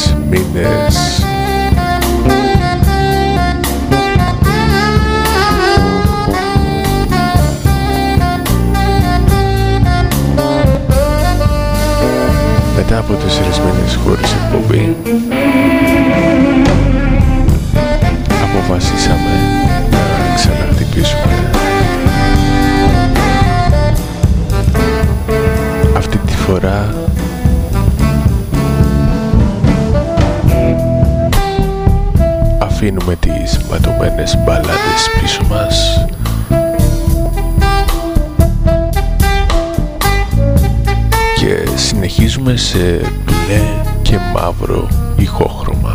μήνες. Μετά από 4 μήνες χωρίς εκπομπή, αποφασίσαμε να ξαναχτυπήσουμε. Αυτή τη φορά αφήνουμε τις ματωμένες μπαλάντες πίσω μας και συνεχίζουμε σε μπλε και μαύρο ηχόχρωμα.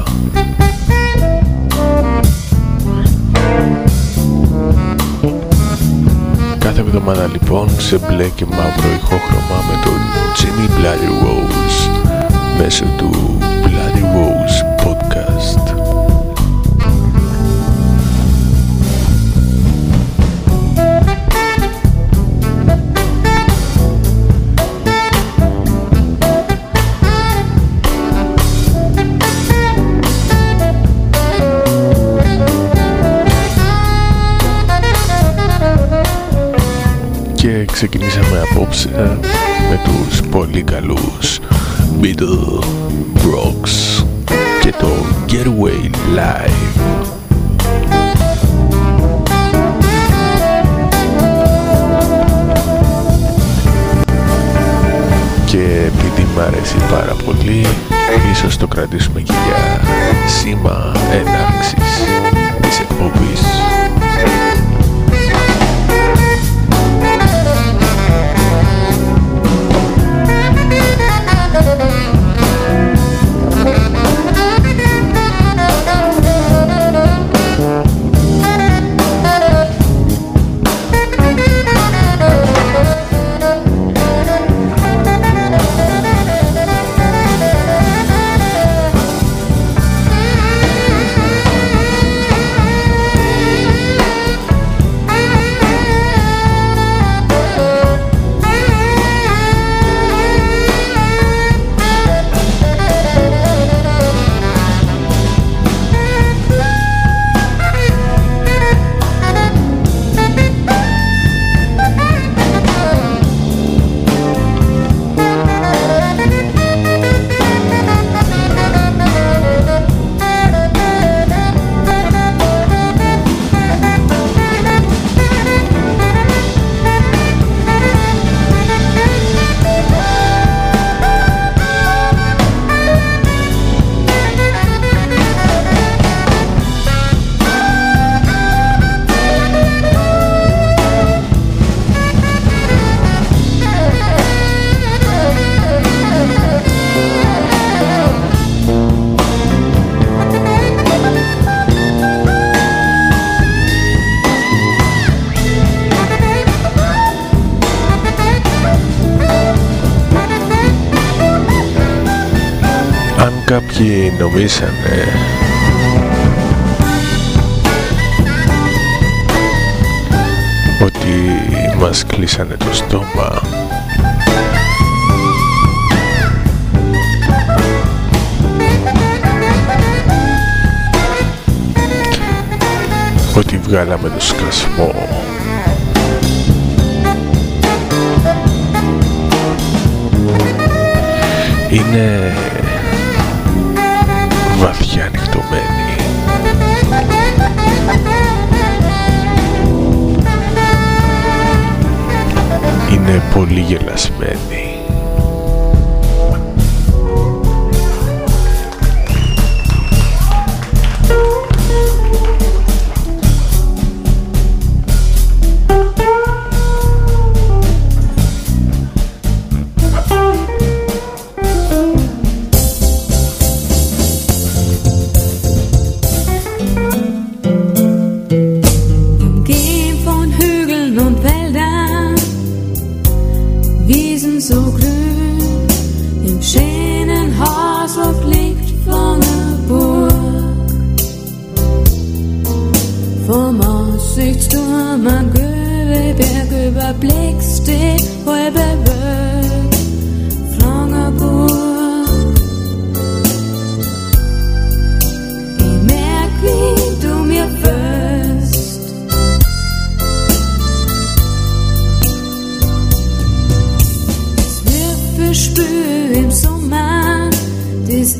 Κάθε εβδομάδα λοιπόν σε μπλε και μαύρο ηχόχρωμα με τον Jimmy Bloody Rose μέσω του Bloody Rose Podcast. Ξεκινήσαμε απόψε με τους πολύ καλούς Middle Brooks και το Getaway Live. Και επειδή μ' αρέσει πάρα πολύ, ίσως το κρατήσουμε και για σήμα έναρξης της εκπομπής. Κάποιοι νομίζανε ότι μας κλείσανε το στόμα, ότι βγάλαμε το σκασμό, είναι βαθιά ανοιχτωμένη. Είναι πολύ γελασμένη. So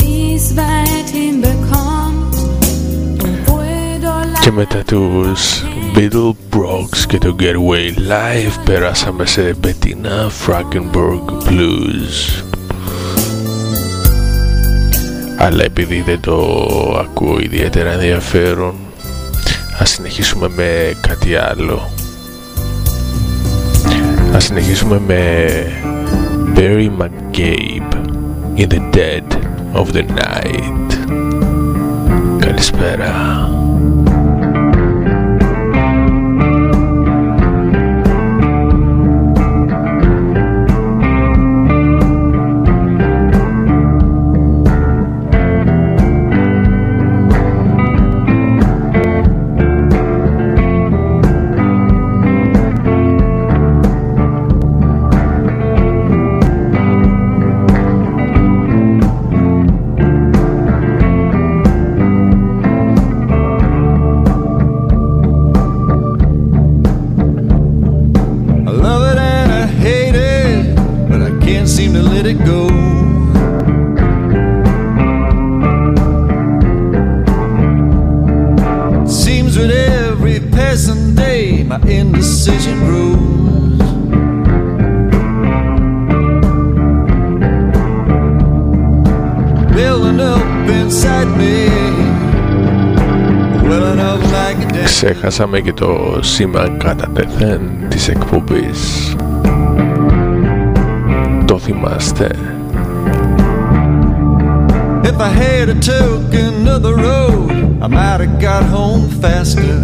Και μετά τους Beatle Brox και το Getaway Live περάσαμε σε Bettina Frankenberg Blues. Αλλά επειδή δεν το ακούω ιδιαίτερα ενδιαφέρον, ας συνεχίσουμε με κάτι άλλο. Ας συνεχίσουμε με Barry McCabe in the Dead of the Night. Καλησπέρα. Ξέχασαμε και το σήμα κατά τεθέν της εκπομπής. Το θυμάστε? If I had took another road, I might have got home faster.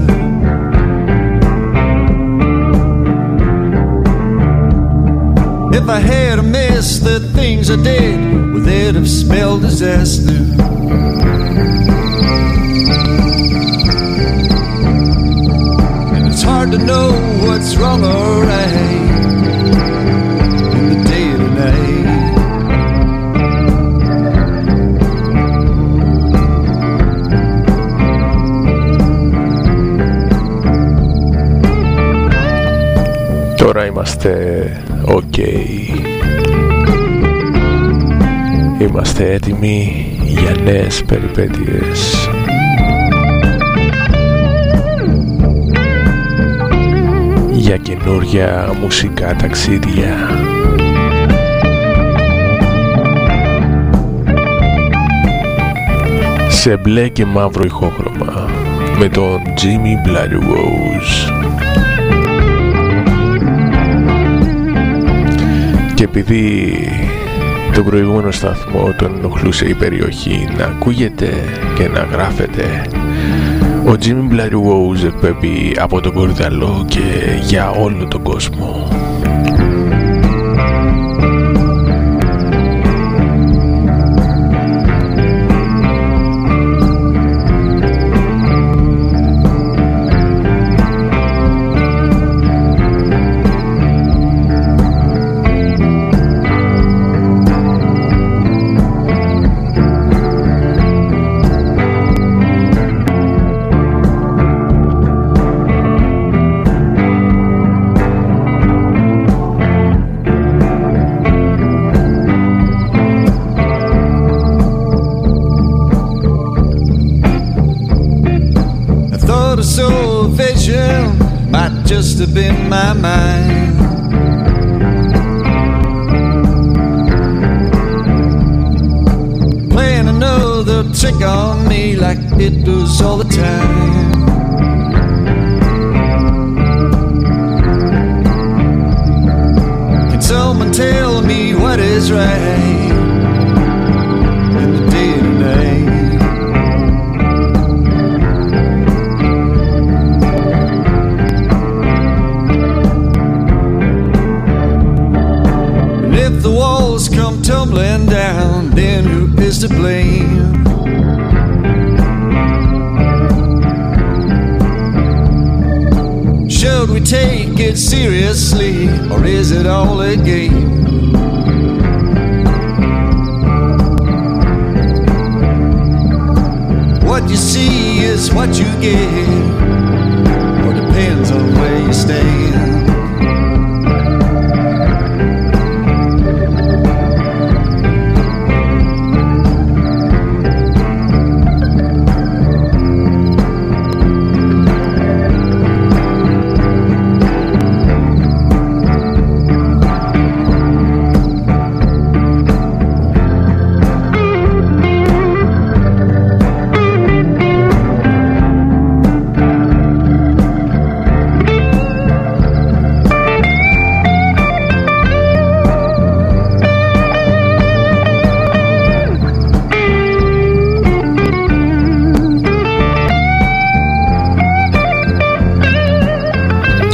If I had missed the things I did, well, they'd have spelled disaster. It's hard to know what's wrong or right in the day to night. Τώρα είμαστε ok. Είμαστε έτοιμοι για νέες περιπέτειες. Για καινούρια μουσικά ταξίδια. Σε μπλε και μαύρο ηχόχρωμα με τον Jimmy Bloody Rose. Και επειδή τον προηγούμενο σταθμό τον ενοχλούσε η περιοχή να ακούγεται και να γράφεται, ο Jimmy Bloody Rose εκπέμπει από τον Κορυδαλό και για όλο τον κόσμο. Just have been my mind. Playing another trick on me like it does all the time. Can someone tell me what is right in the day and night? Come tumbling down, then who is to blame? Should we take it seriously, or is it all a game? What you see is what you get, or depends on where you stand.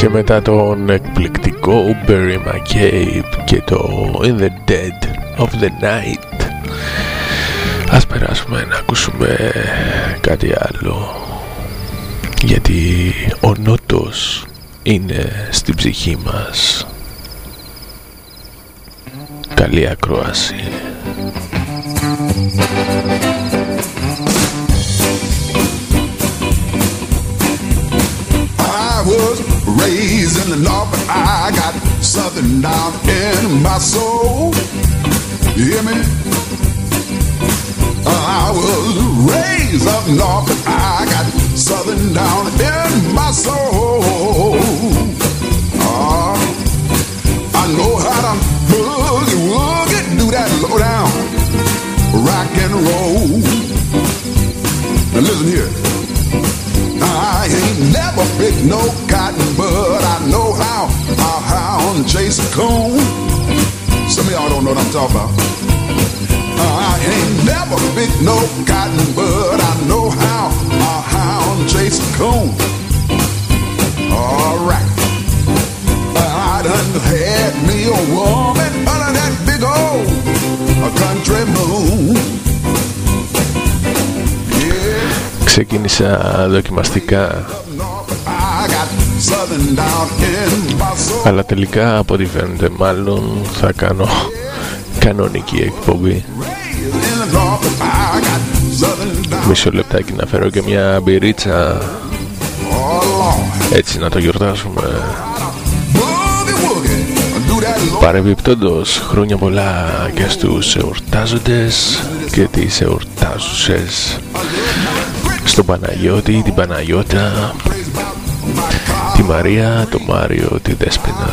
Και μετά τον εκπληκτικό Barry McCabe και το In the Dead of the Night, ας περάσουμε να ακούσουμε κάτι άλλο, γιατί ο νότος είναι στην ψυχή μας. Καλή ακρόαση. I was raised in the north, but I got something down in my soul. You hear me? I was raised up north, but I got something down in my soul. I know how to boogie woogie, do that low down rock and roll. Now listen here. I ain't never picked no cotton, but I know how to chase a cone. Some of y'all don't know what I'm talking about. I ain't never picked no cotton, but I know how to chase a cone. All right. I done had me a woman under that big old country moon. Ξεκίνησα δοκιμαστικά, αλλά τελικά από ό,τι φαίνεται μάλλον θα κάνω κανονική εκπομπή. Μισό λεπτάκι να φέρω και μια μπυρίτσα, έτσι να το γιορτάσουμε. Παρεμπιπτόντως, χρόνια πολλά και στους εορτάζοντες και τις εορτάζουσες, στον Παναγιώτη, την Παναγιώτα, τη Μαρία, το Μάριο, τη Δέσποινα.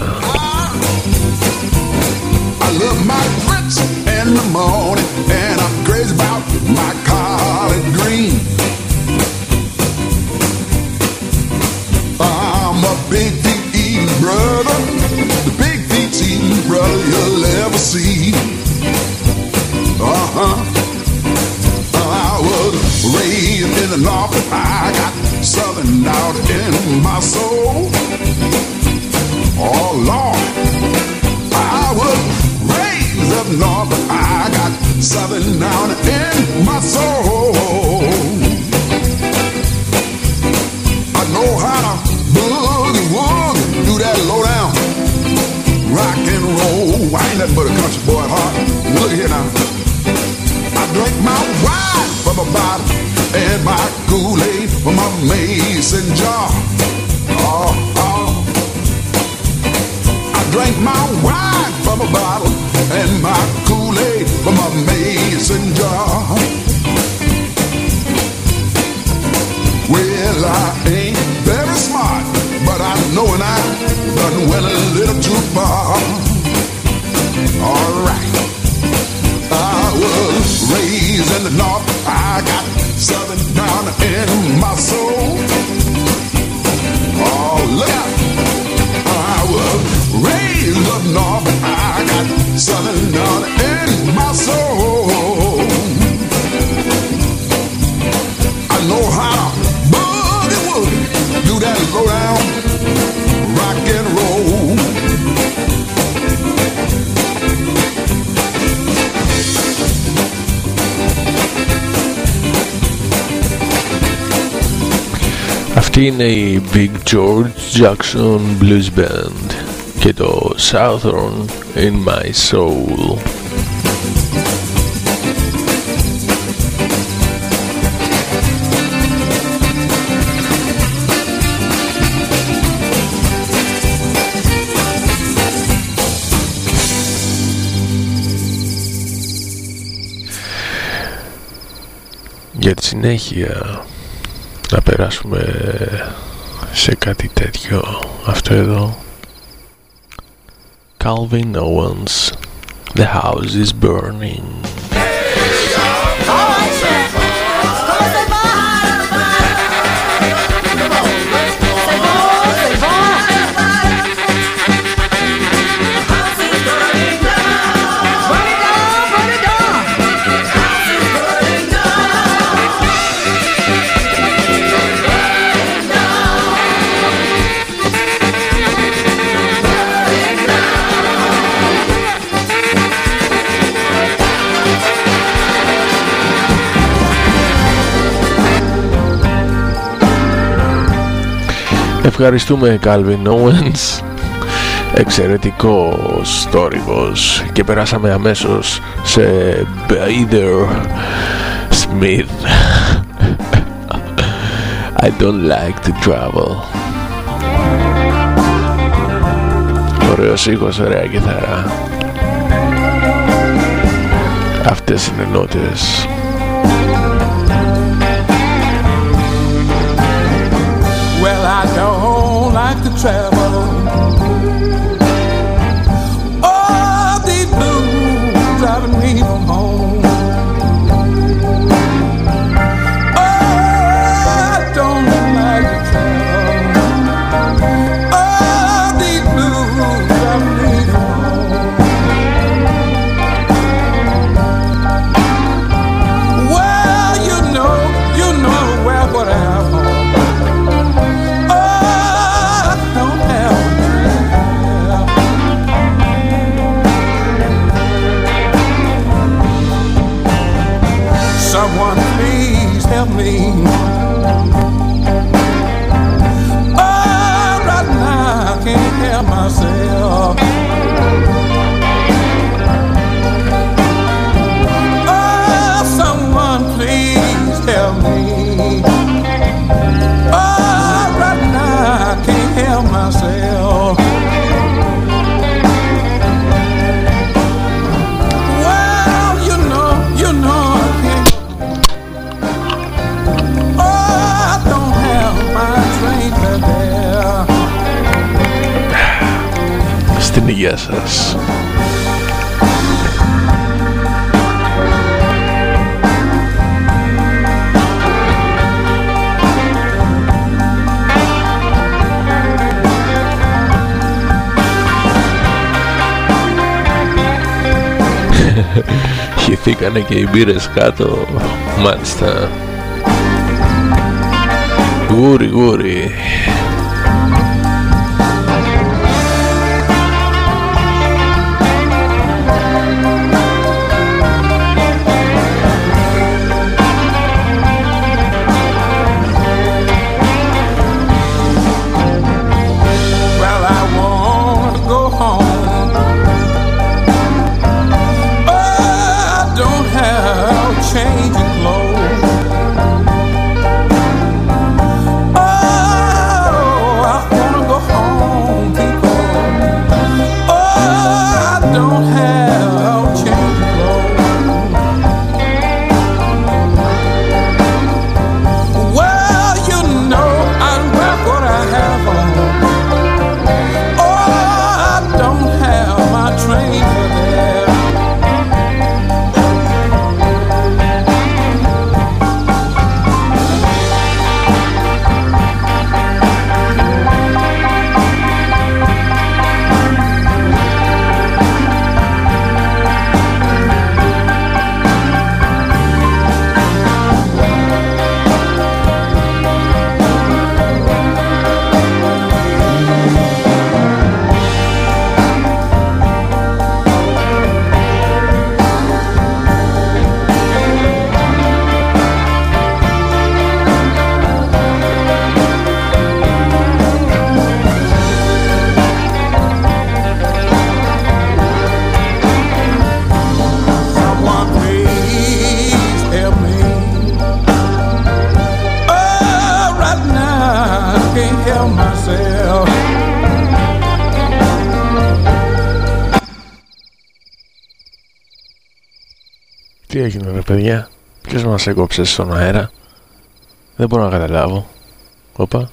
Raised in the north, but I got southern down in my soul. Oh Lord, I was raised up north, but I got southern down in my soul. I know how to boogie woogie, do that low down rock and roll. I ain't nothing but a country boy at heart. Look here now. I drink my wine from a bottle and my Kool-Aid from my mason jar. Oh, oh. I drank my wine from a bottle and my Kool-Aid from my mason jar. Well, I ain't very smart, but I know when I done went a little too far. All right. I was raised in the north, I got southern down in my soul. Oh, look out. I was raised up north, I got southern down in my soul. I know how to boogie woogie, do that low down rock and roll. Αυτή είναι η Big George Jackson Blues Band και το Southern in My Soul. Για τη συνέχεια να περάσουμε σε κάτι τέτοιο. Αυτό εδώ, Calvin Owens, The House is Burning. Ευχαριστούμε Calvin Owens, εξαιρετικός θόρυβος. Και περάσαμε αμέσως σε Bader Smith. I don't like to travel. Ωραίος ήχος, ωραία κιθάρα. Αυτές είναι νότες. Well, I don't like to travel. All these blues driving me from home. Oh, I don't like to travel. All these blues driving me from home. Well, you know where what I have home. Someone please help me. Oh, right now I can't help myself. Oh, someone please help me. Oh, right now I can't help myself. Well, you know I can't. Στην υγεία σας. Χυθήκανε και οι μπύρες κάτω. Μάλιστα. Γούρι γούρι. Τι έγινε ρε παιδιά, ποιος μας έκοψε στον αέρα? Δεν μπορώ να καταλάβω. Όπα.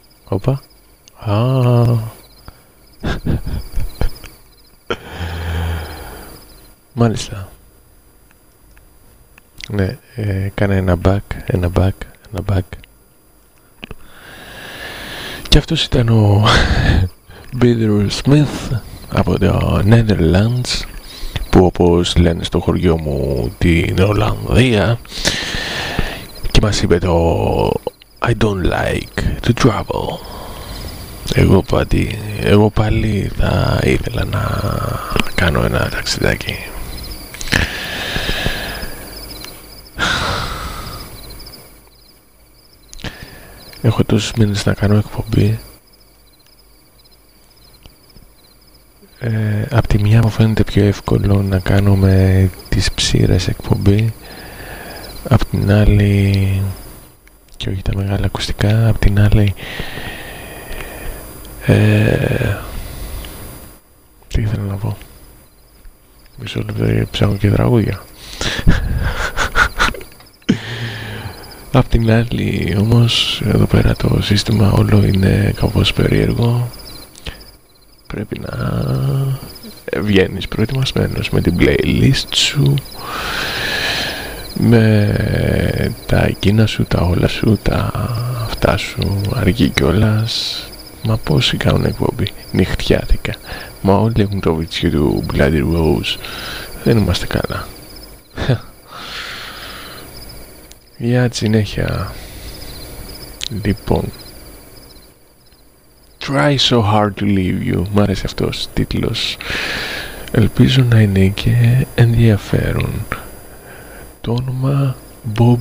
Μάλιστα. Ναι, κάνε ένα back. Και αυτός ήταν ο Bader Smith από το Netherlands, που όπως λένε στο χωριό μου την Ολλανδία, και μας είπε το I don't like to travel. Εγώ πάλι θα ήθελα να κάνω ένα ταξιδάκι. Έχω τόσους μήνες να κάνω εκπομπή Απ' τη μια μου φαίνεται πιο εύκολο να κάνω με τις ψήρες εκπομπή, απ' την άλλη, και όχι τα μεγάλα ακουστικά, απ' την άλλη τι ήθελα να πω, μισό λεπτό, ψάχνω και τραγούδια. Απ' την άλλη όμως εδώ πέρα το σύστημα όλο είναι κάπως περίεργο. Πρέπει να βγαίνεις προετοιμασμένος με την playlist σου, με τα εκείνα σου, τα όλα σου, τα αυτά σου, αργεί κιόλας. Μα πόσοι κάνουν εκπομπή νυχτιάτικα? Μα όλοι έχουν το βίτσιο του Bloody Rose. Δεν είμαστε καλά. Για τη συνέχεια. Λοιπόν, Try so hard to leave you. Μ' άρεσε αυτός τίτλος. Ελπίζω να είναι και ενδιαφέρον. Το όνομα Bob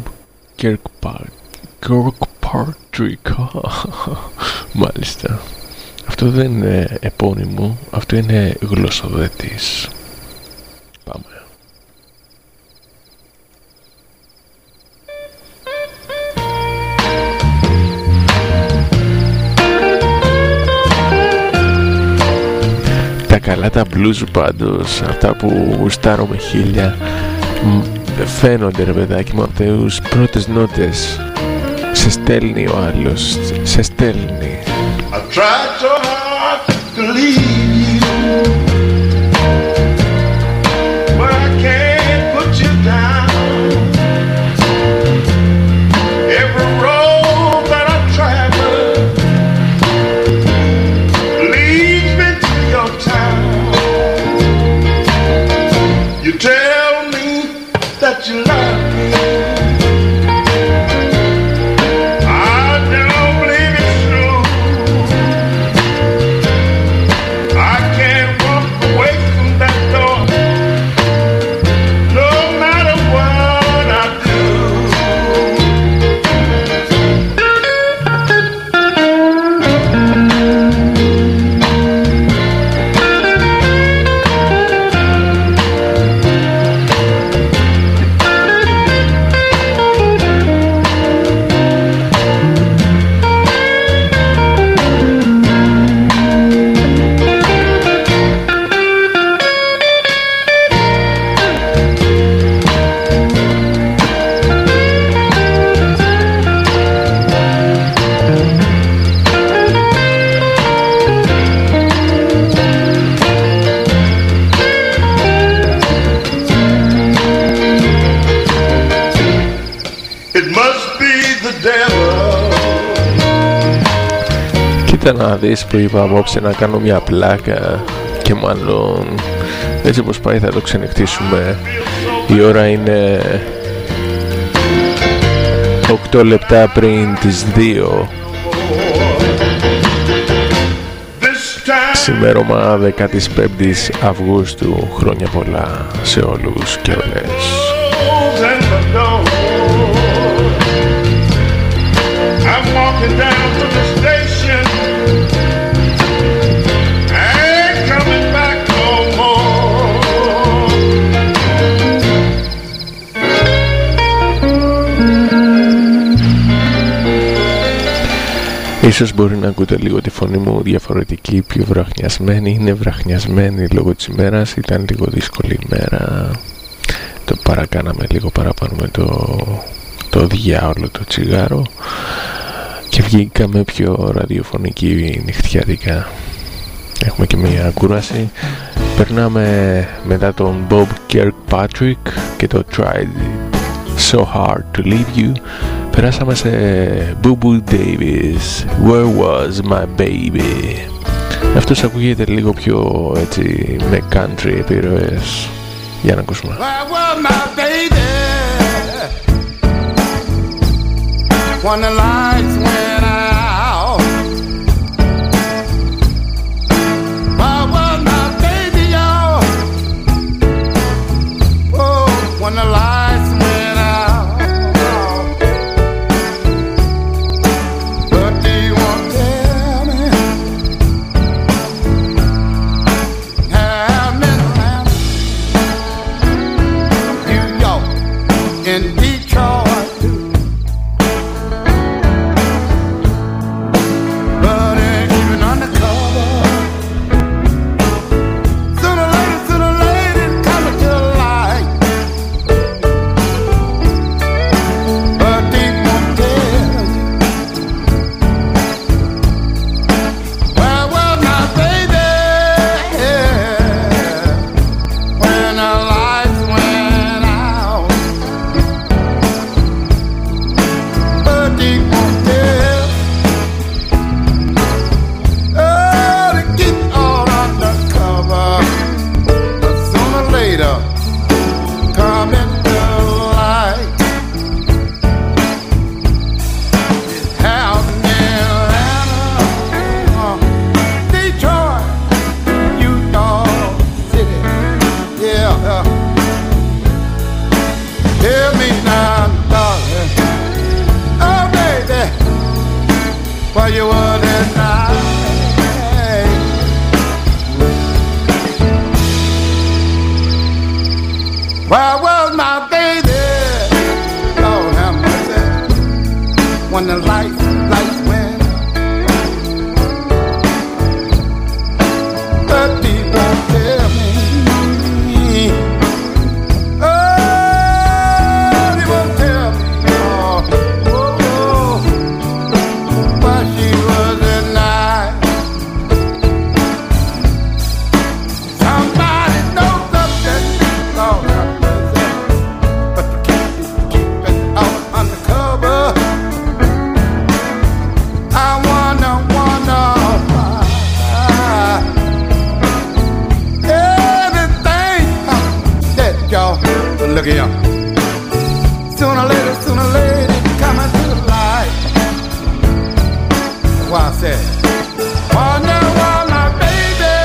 Kirkpatrick. Μάλιστα. Αυτό δεν είναι επώνυμο, αυτό είναι γλωσσοδέτης. Πάμε. Τα καλά τα blues πάντως, αυτά που γουστάρω με χίλια, φαίνονται ρε παιδάκι μου από τους πρώτες νότες. Σε στέλνει ο άλλος, σε στέλνει. I tried so hard to leave you, but I can't put you down. Every road that I travel leads me to your town. You tell me that you love me, να δεις που είπα απόψε να κάνω μια πλάκα και μάλλον έτσι όπως πάει θα το ξενυχτήσουμε. Η ώρα είναι 8 λεπτά πριν τις 2. Σημέρωμα 15ης Αυγούστου. Χρόνια πολλά σε όλους και όλες. Ίσως μπορεί να ακούτε λίγο τη φωνή μου διαφορετική, πιο βραχνιασμένη. Είναι βραχνιασμένη λόγω της ημέρας, ήταν λίγο δύσκολη ημέρα. Το παρακάναμε λίγο παραπάνω με το διάολο το τσιγάρο και βγήκαμε πιο ραδιοφωνική νυχτιάτικα. Έχουμε και μια κούραση. Περνάμε μετά τον Bob Kirkpatrick και το Tried So Hard to Leave You. Περάσαμε σε Boo Boo Davis, Where Was My Baby. Αυτός ακούγεται λίγο πιο έτσι με country επιρροές. Για να ακούσουμε. Where was my baby when the lights went out? Where was my baby, y'all? Oh, when the lights went out. But do you want to tell me when the lights went, but they won't tell me. Oh, they won't tell me. Oh, but she was a night. Somebody knows something. Oh, but you keep it out undercover. I wonder why everything that y'all look here. Sooner or later, coming to the light. That's why I said, wonder why my baby,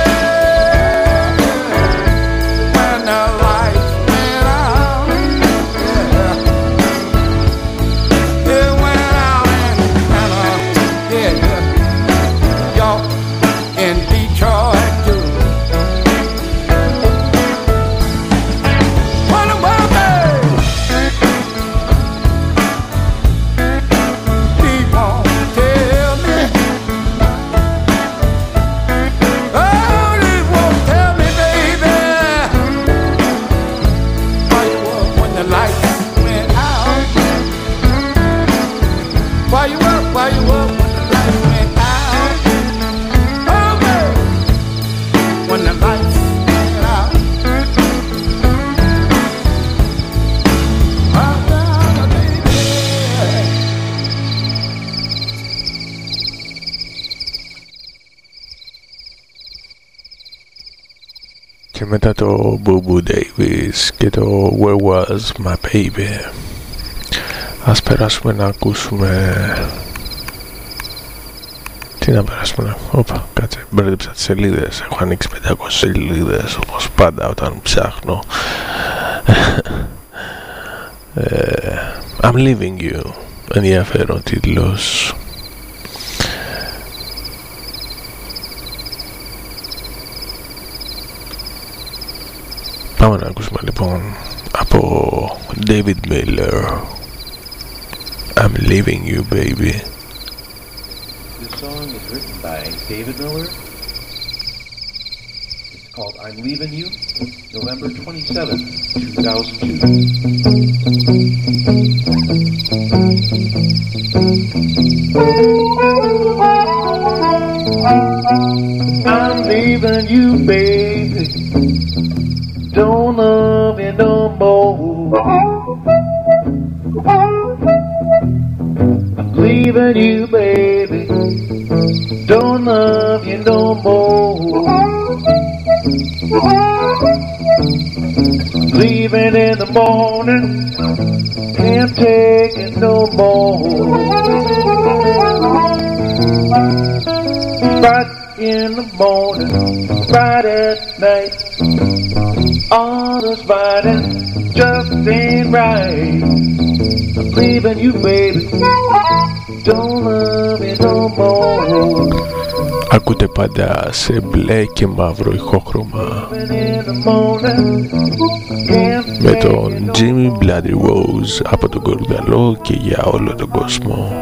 when the lights went out, yeah, it went out and y'all in Detroit too. Wonder why, baby, they won't tell me. Oh, they won't tell me, baby, why you up when the lights went out. Why you up when the lights went out. Oh, baby, when the lights went out. Oh, baby. Και μετά το Boo Boo Davis και το Where Was My Baby, ας περάσουμε να ακούσουμε. Τι να περάσουμε, όπα, κάτσε, μπέρδεψα τις σελίδες. Έχω ανοίξει 500 σελίδες όπως πάντα όταν ψάχνω. I'm Leaving You, ενδιαφέρον τίτλος. Πάμε να ακούσουμε λοιπόν από David Miller, I'm Leaving You Baby. This song is written by David Miller. It's called I'm Leaving You, November 27, 2002. I'm leaving you, baby. Don't love you no more. I'm leaving you, baby. Don't love you no more. Leaving in the morning, can't take it no more. Right in the morning, right at night, all this fighting just ain't right. I'm leaving you, baby. Don't love me no more. Ακούτε πάντα σε μπλε και μαύρο ηχόχρωμα με τον Jimmy Bloody Rose από τον Κορδαλό και για όλο τον κόσμο.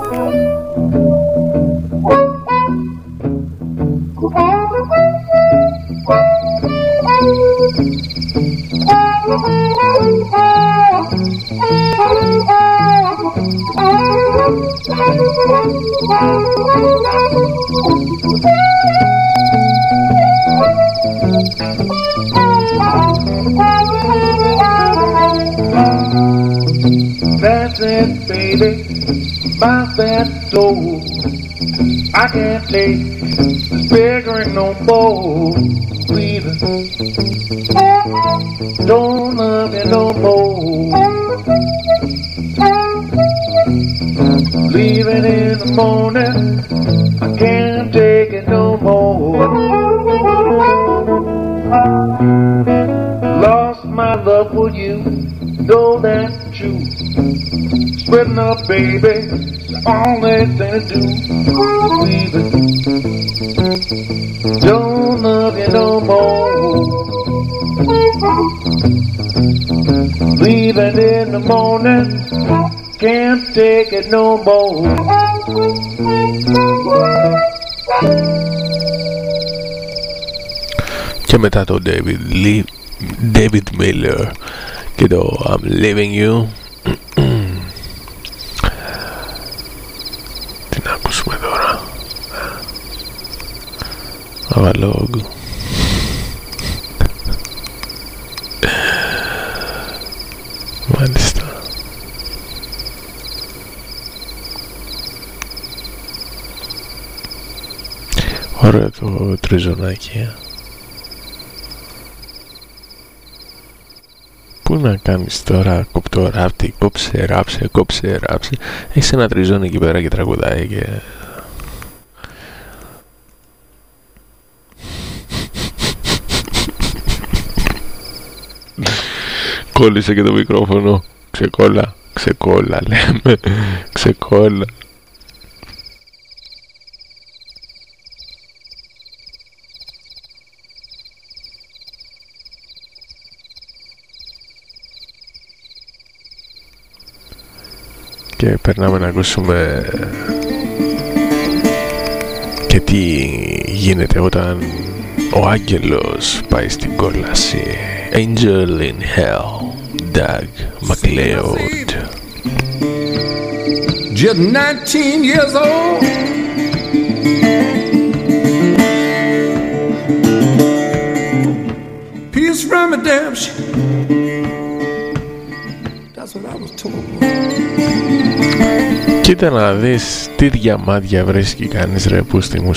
That's it, baby, my fat soul. I can't take this bickering no more. Leaving, don't love you no more. Leaving in the morning, I can't take it no more. Lost my love for you, know that's true. Splitting up, baby, the only thing to do. Leaving, don't love you no more. Leaving in the morning, can't take it no more. Και μετά το David Miller και το I'm Leaving You. Τι να ακούσουμε τώρα? Αβαλόγου. Μάλιστα. Ωραίο το τριζονάκι. Πού να κάνεις τώρα κοπτοράπτη, κόψε ράψε. Έχεις ένα τριζόνι εκεί πέρα και τραγουδάει και... Κόλλησε και το μικρόφωνο. Ξεκόλλα λέμε. Ξεκόλλα. Και περνάμε να ακούσουμε και τι γίνεται όταν ο άγγελος πάει στην κόλαση. Angel in Hell, Doug MacLeod. Just 19 years old, peace from redemption. That's what I was told. Κοίτα να δεις τι διαμάδια βρίσκει κανείς ρε πούστη μου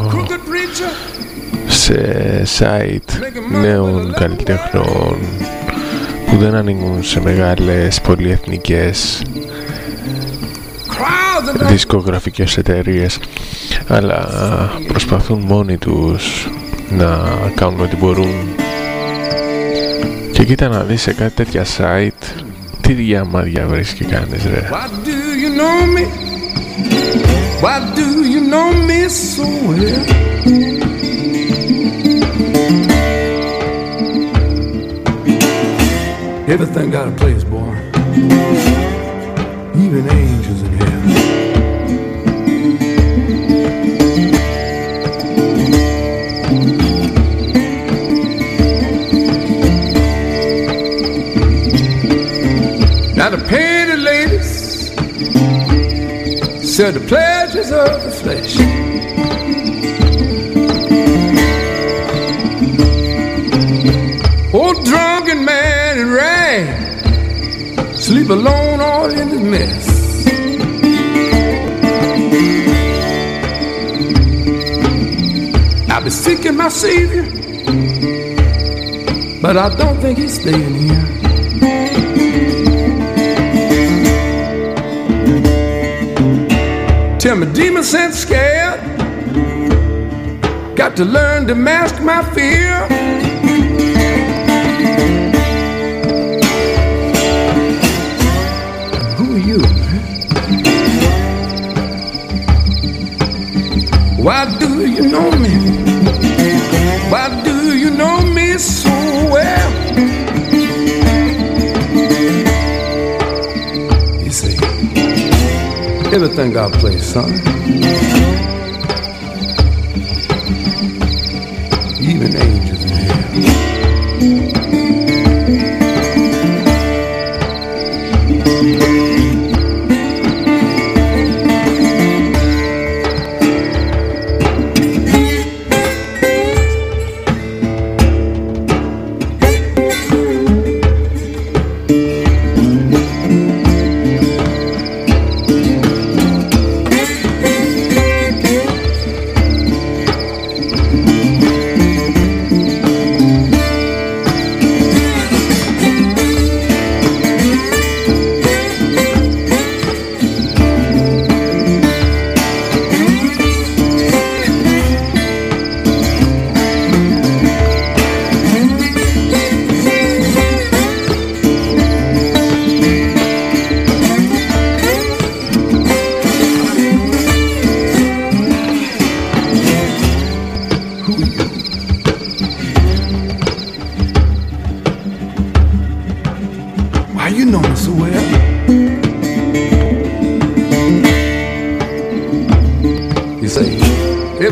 σε site νέων καλλιτέχνων που δεν ανοίγουν σε μεγάλες πολυεθνικές δισκογραφικές εταιρείες, αλλά προσπαθούν μόνοι τους να κάνουν ό,τι μπορούν. Και κοίτα να δεις σε κάτι τέτοια site τι διαμάδια βρίσκει κανείς ρε. Why do you know me? Why do you know me so well? Everything got a place, boy. Even angels in hell. Now the painted ladies said the pleasures of the flesh. Old drunken man in rag, sleep alone all in his mess. I've been seeking my Savior, but I don't think he's staying here. Tell me, demons ain't scared. Got to learn to mask my fear. Who are you, man? Why do you know me? Why do you know me so well? You see, everything got a place, son. Even angels in hell.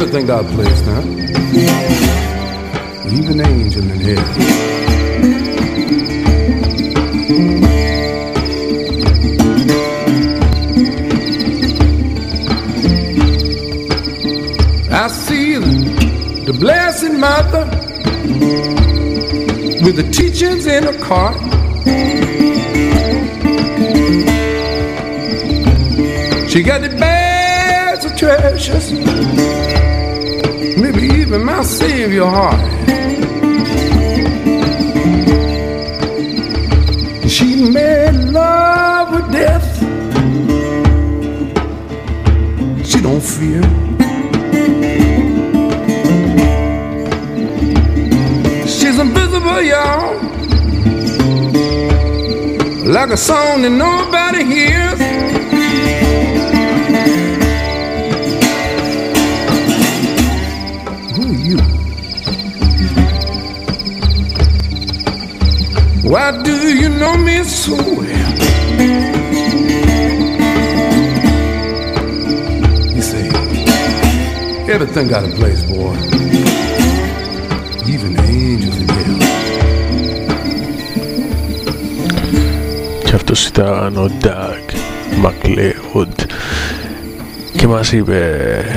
Everything got a place now. Even the angel in hell. I see the Blessed Mother with the teachings in her cart. She got the bags of treasures, maybe even my Savior heart. She made love with death. She don't fear. She's invisible, y'all, like a song that nobody hears. Who are you? Why do you know me so well? You say, everything got a place, boy. Even the angels in hell. Και αυτός ήταν ο Doug MacLeod και μας είπε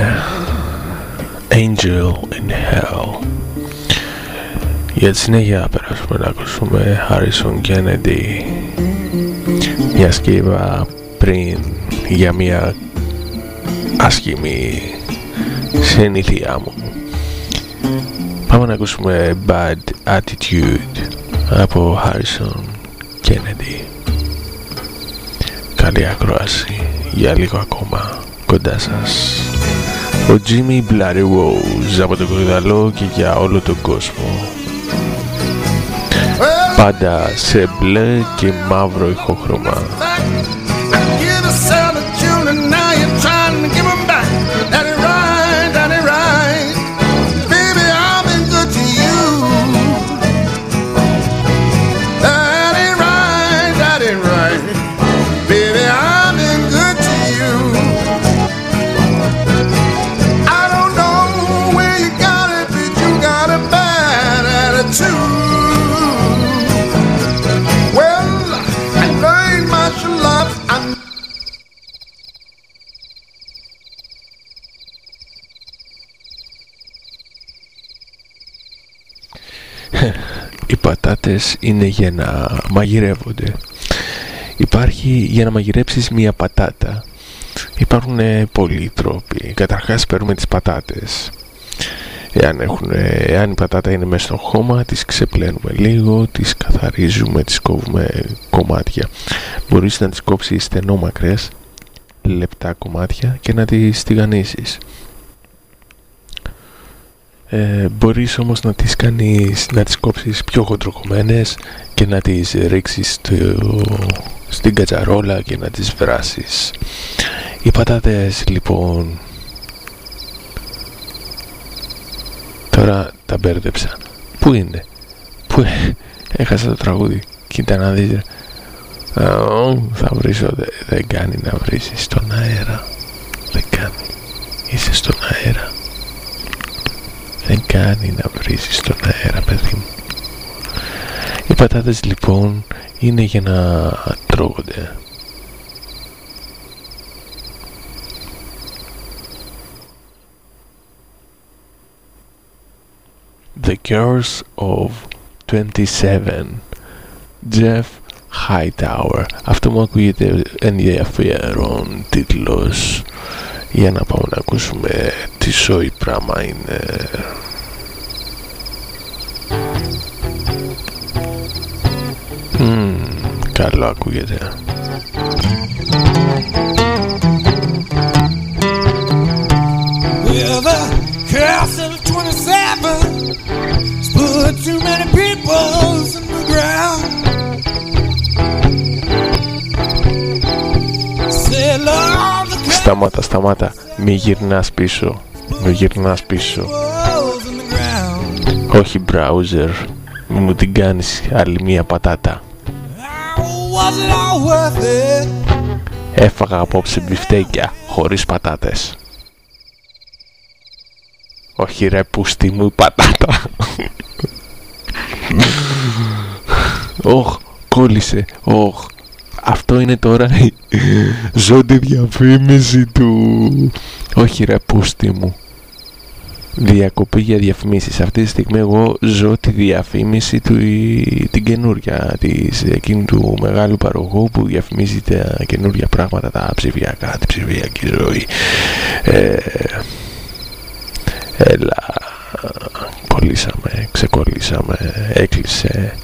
Angel in Hell. Για τη συνέχεια περάσουμε να ακούσουμε Harrison Kennedy, μιας και είπα πριν για μια άσχημη συνήθεια μου. Πάμε να ακούσουμε Bad Attitude από Harrison Kennedy. Καλή ακρόαση για λίγο ακόμα κοντά σας. Ο Jimmy Bloody Rose από τον Κορυδαλό και για όλο τον κόσμο. Πάντα σε μπλε και μαύρο ηχόχρωμα. Οι πατάτες είναι για να μαγειρεύονται. Υπάρχει για να μαγειρέψεις μία πατάτα. Υπάρχουν πολλοί τρόποι. Καταρχάς παίρνουμε τις πατάτες. Εάν η πατάτα είναι μέσα στο χώμα, τις ξεπλένουμε λίγο, τις καθαρίζουμε, τις κόβουμε κομμάτια. Μπορείς να τις κόψεις στενόμακρες, λεπτά κομμάτια και να τις τηγανίσεις. Μπορείς όμως να τις κόψεις πιο χοντροκομμένες και να τις ρίξεις στην κατσαρόλα και να τις βράσεις. Οι πατάτες λοιπόν, τώρα τα μπέρδεψα. Πού είναι? Έχασα το τραγούδι. Κοίτα να δεις. Θα βρίσω. Δεν κάνει να βρίσεις στον αέρα. Δεν κάνει. Είσαι στον αέρα. Δεν κάνει να βρίζεις στον αέρα, παιδί μου. Οι πατάτες λοιπόν είναι για να τρώγονται. The Curse of 27, Jeff Hightower. Αυτό μου ακούγεται ενδιαφέρον τίτλος. Για να πάμε να ακούσουμε τι σόι πράγμα είναι. Καλό ακούγεται. Well, the curse of 27 has put too many people in the ground. Say, Lord, the curse Σταμάτα, μη γυρνάς πίσω. Όχι browser, μη μου την κάνεις άλλη μία πατάτα. Έφαγα απόψε μπιφτέκια χωρίς πατάτες. Όχι ρε πούστη μου η πατάτα. Όχ, κόλλησε. Όχ. Αυτό είναι τώρα η ζώνη διαφήμιση του. Όχι ρε πούστη μου. Διακοπή για διαφημίσεις. Αυτή τη στιγμή εγώ ζω τη διαφήμιση του, την καινούρια της εκείνου του μεγάλου παρογού που διαφημίζει τα καινούρια πράγματα, τα ψηφιακά, τη ψηφιακή ζωή. Έλα, κολλήσαμε, ξεκολλήσαμε, έκλεισε,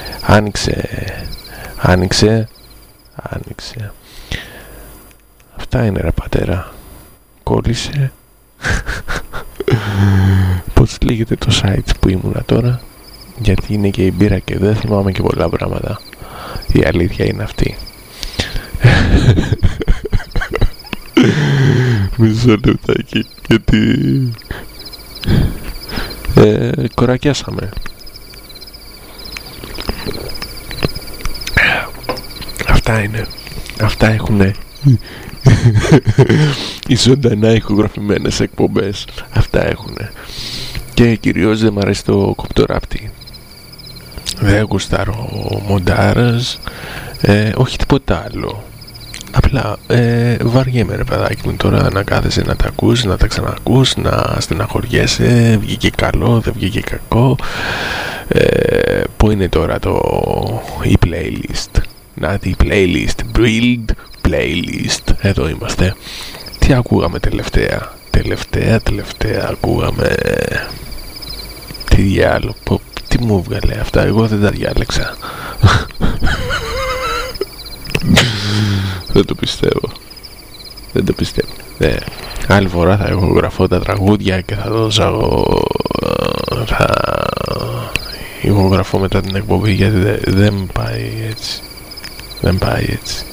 άνοιξε. Αυτά είναι ρε πατέρα. Κόλλησε. Πώς λέγεται το site που ήμουνα τώρα? Γιατί είναι και η μπύρα και δεν θυμάμαι και πολλά πράγματα. Η αλήθεια είναι αυτή. Μισό λεπτάκι. Γιατί κορακιάσαμε. Αυτά είναι. Αυτά έχουνε οι ζωντανά ηχογραφημένες εκπομπές. Αυτά έχουνε. Και κυρίως δεν μ' αρέσει το κοπτοράπτη. Δεν γουστάρω μοντάρας. Όχι τίποτα άλλο. Απλά βαριέμαι ρε παιδάκι μου τώρα να κάθεσαι να τα ακούς, να τα ξανακούς, να στεναχωριέσαι. Βγήκε καλό, δεν βγήκε κακό. Πού είναι τώρα η playlist? Να τη playlist, build playlist. Εδώ είμαστε. Τι ακούγαμε τελευταία? Τελευταία ακούγαμε. Τι διάλογο? Τι μου έβγαλε αυτά? Εγώ δεν τα διάλεξα. Δεν το πιστεύω. Άλλη φορά θα ηχογραφώ τα τραγούδια και θα δώσω εγώ. Θα ηχογραφώ μετά την εκπομπή, γιατί δεν πάει έτσι.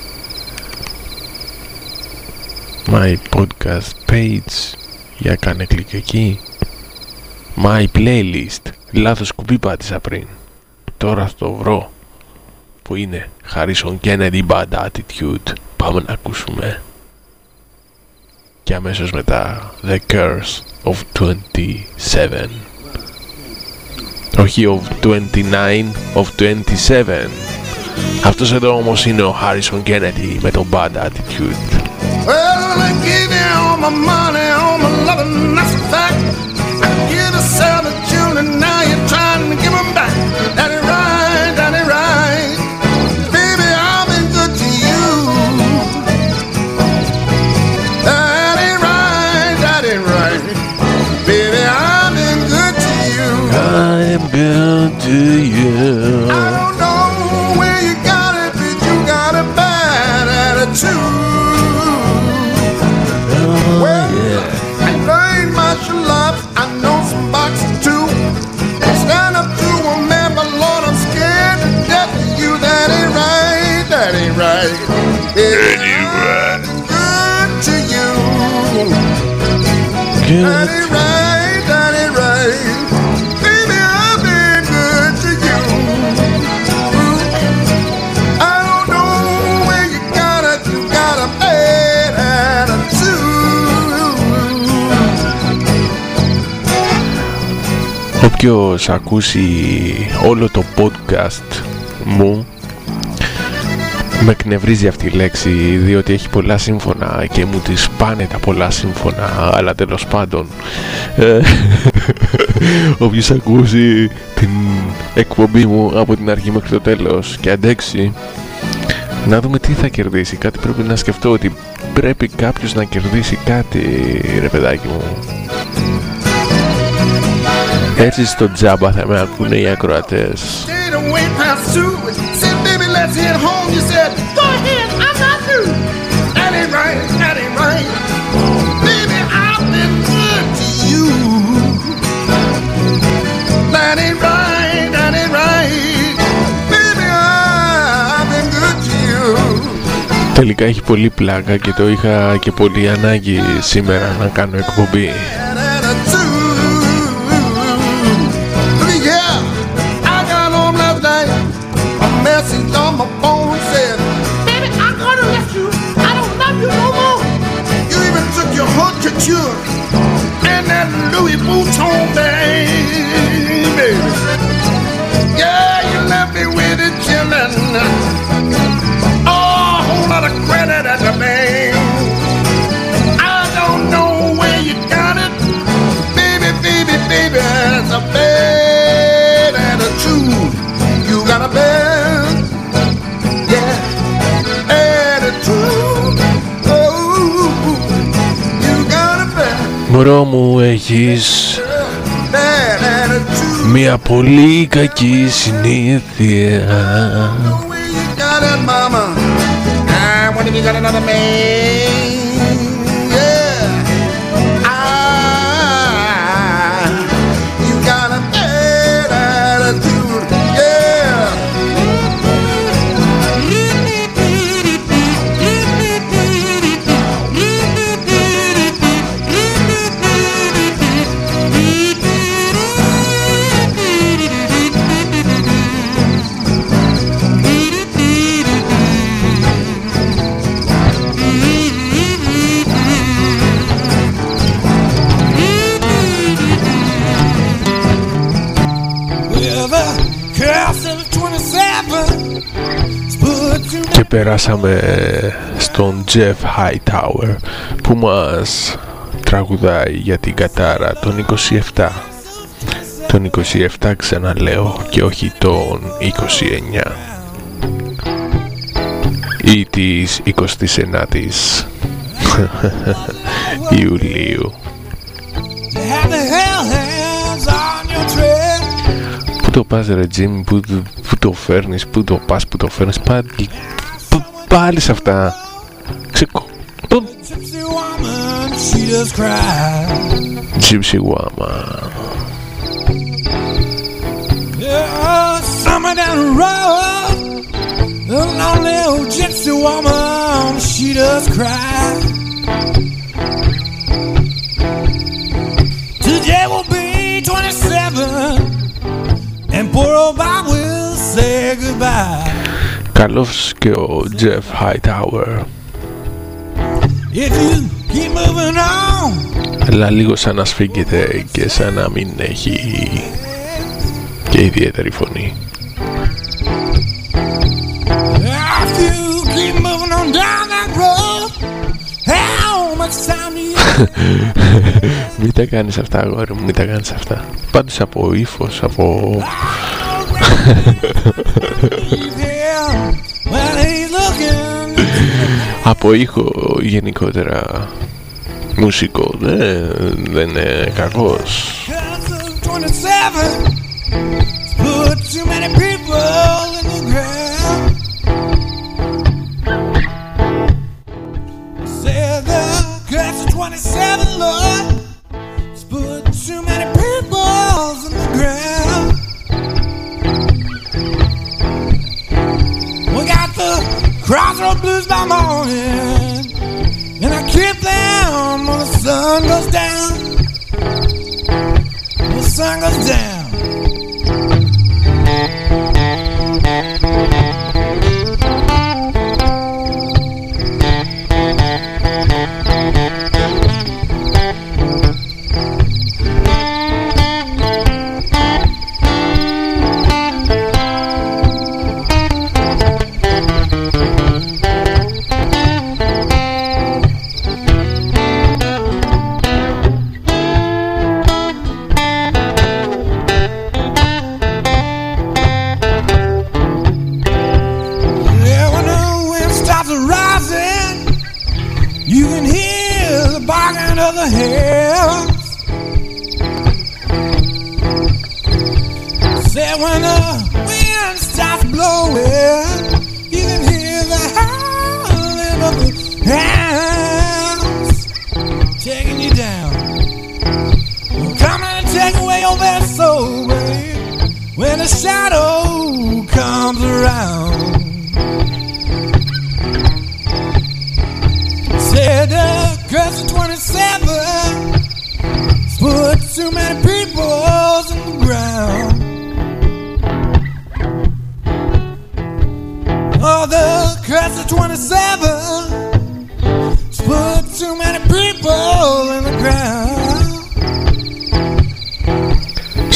My podcast page. Για κάνε κλικ εκεί. My playlist. Λάθος κουμπί πάτησα πριν. Τώρα θα το βρω. Που είναι Harrison Kennedy Bad Attitude. Πάμε να ακούσουμε. Και αμέσως μετά The Curse of 27. Όχι of 29, of 27. Αυτός εδώ όμως είναι ο Harrison Kennedy με το Bad Attitude. Well, I give you all my money, all my loving, that's a fact. I give you 7 children, now you're trying to give them back. That ain't right, that ain't right. Baby, I've been good to you. That ain't right, that ain't right. Baby, I've been good to you. I'm good to you. I don't know where you got it, but you got a bad attitude. That ain't right, that ain't right. Baby, I've been good to you. I don't know where you got it, you got a bad attitude. Όποιος ακούσει όλο το podcast μου, με εκνευρίζει αυτή η λέξη, διότι έχει πολλά σύμφωνα και μου τις πάνε τα πολλά σύμφωνα, αλλά τέλος πάντων όποιος ακούσει την εκπομπή μου από την αρχή μέχρι το τέλος και αντέξει, να δούμε τι θα κερδίσει. Κάτι πρέπει να σκεφτώ, ότι πρέπει κάποιος να κερδίσει κάτι ρε παιδάκι μου. Έτσι στο τζάμπα θα με ακούνε οι ακροατές. Let's head home, you said, go ahead, I'm not through. That ain't right, that ain't right. Baby, I've been good to you. That ain't right, that ain't right. Baby, I've been good to you. Τελικά έχει πολύ πλάκα και το είχα και πολύ ανάγκη σήμερα να κάνω εκπομπή. Message on my phone said, baby, I'm gonna let you. I don't love you no more. You even took your haute couture and that Louis Vuitton bag, baby. Yeah, you left me with it, chillin'. Oh, a whole lot of credit at the bank. I don't know where you got it, baby, baby, baby. It's a bad attitude. You got a bad, yeah, attitude. Oh, you got a bad. Μωρό μου, έχεις μια πολύ κακή συνήθεια. Και περάσαμε στον Jeff Hightower που μας τραγουδάει για την κατάρα τον 27. Τον 27 ξαναλέω και όχι τον 29 ή της 29ης Ιουλίου. Πού το πας ρε Jimmy, πού το φέρνεις, πού το πας, πού το φέρνεις, πάλι σε αυτά. Gypsy woman. Somewhere down the road, the lonely old gypsy woman, she does cry. Today will be 27, and poor old Bob will say goodbye. Καλός και ο Jeff Hightower. If you keep moving on, αλλά λίγο σαν να σφίγγεται και σαν να μην έχει και ιδιαίτερη φωνή. if you keep moving on down that road, how much time do you... Μην τα κάνεις αυτά αγόρι μου, μην τα κάνεις αυτά. Πάντως από ύφος, από... από ήχο γενικότερα μουσικό δεν είναι κακός. Crossroad blues by morning, and I keep them when the sun goes down. When the sun goes down.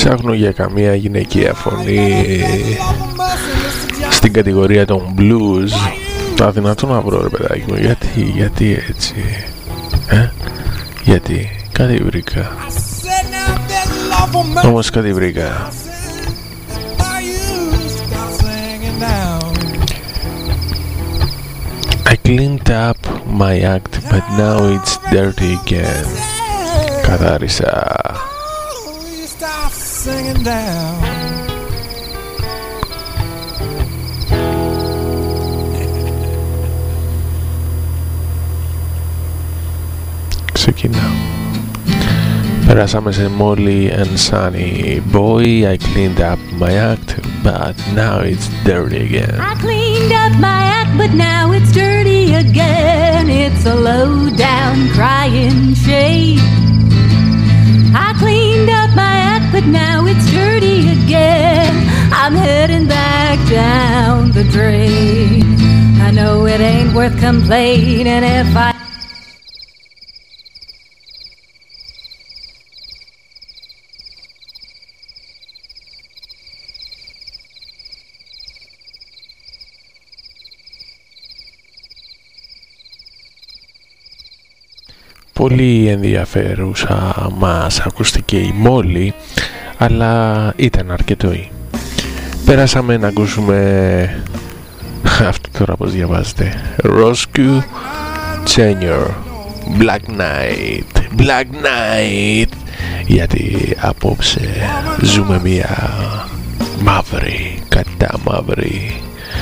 Ψάχνω για καμία γυναικεία φωνή στην κατηγορία των blues. Αδυνατό να βρω, ρε παιδάκι μου. Γιατί έτσι, γιατί κάτι βρήκα. Όμως κάτι βρήκα. I cleaned up my act, but now it's dirty again. Καθάρισα. Ξεκινάω. Περάσαμε σε Molly and Sunny Boy. I cleaned up my act, but now it's dirty again. I cleaned up my act, but now it's dirty again. It's a low down crying shame. I cleaned up my act, but now it's dirty again. I'm heading back down the drain. I know it ain't worth complaining if I Πολύ ενδιαφέρουσα μας ακούστηκε η Molly, αλλά ήταν αρκετό. Περάσαμε να ακούσουμε αυτό τώρα πως διαβάζετε. Roscoe Senior, Black Night, Black Night. Γιατί απόψε ζούμε μια μαύρη, κατά μαύρη,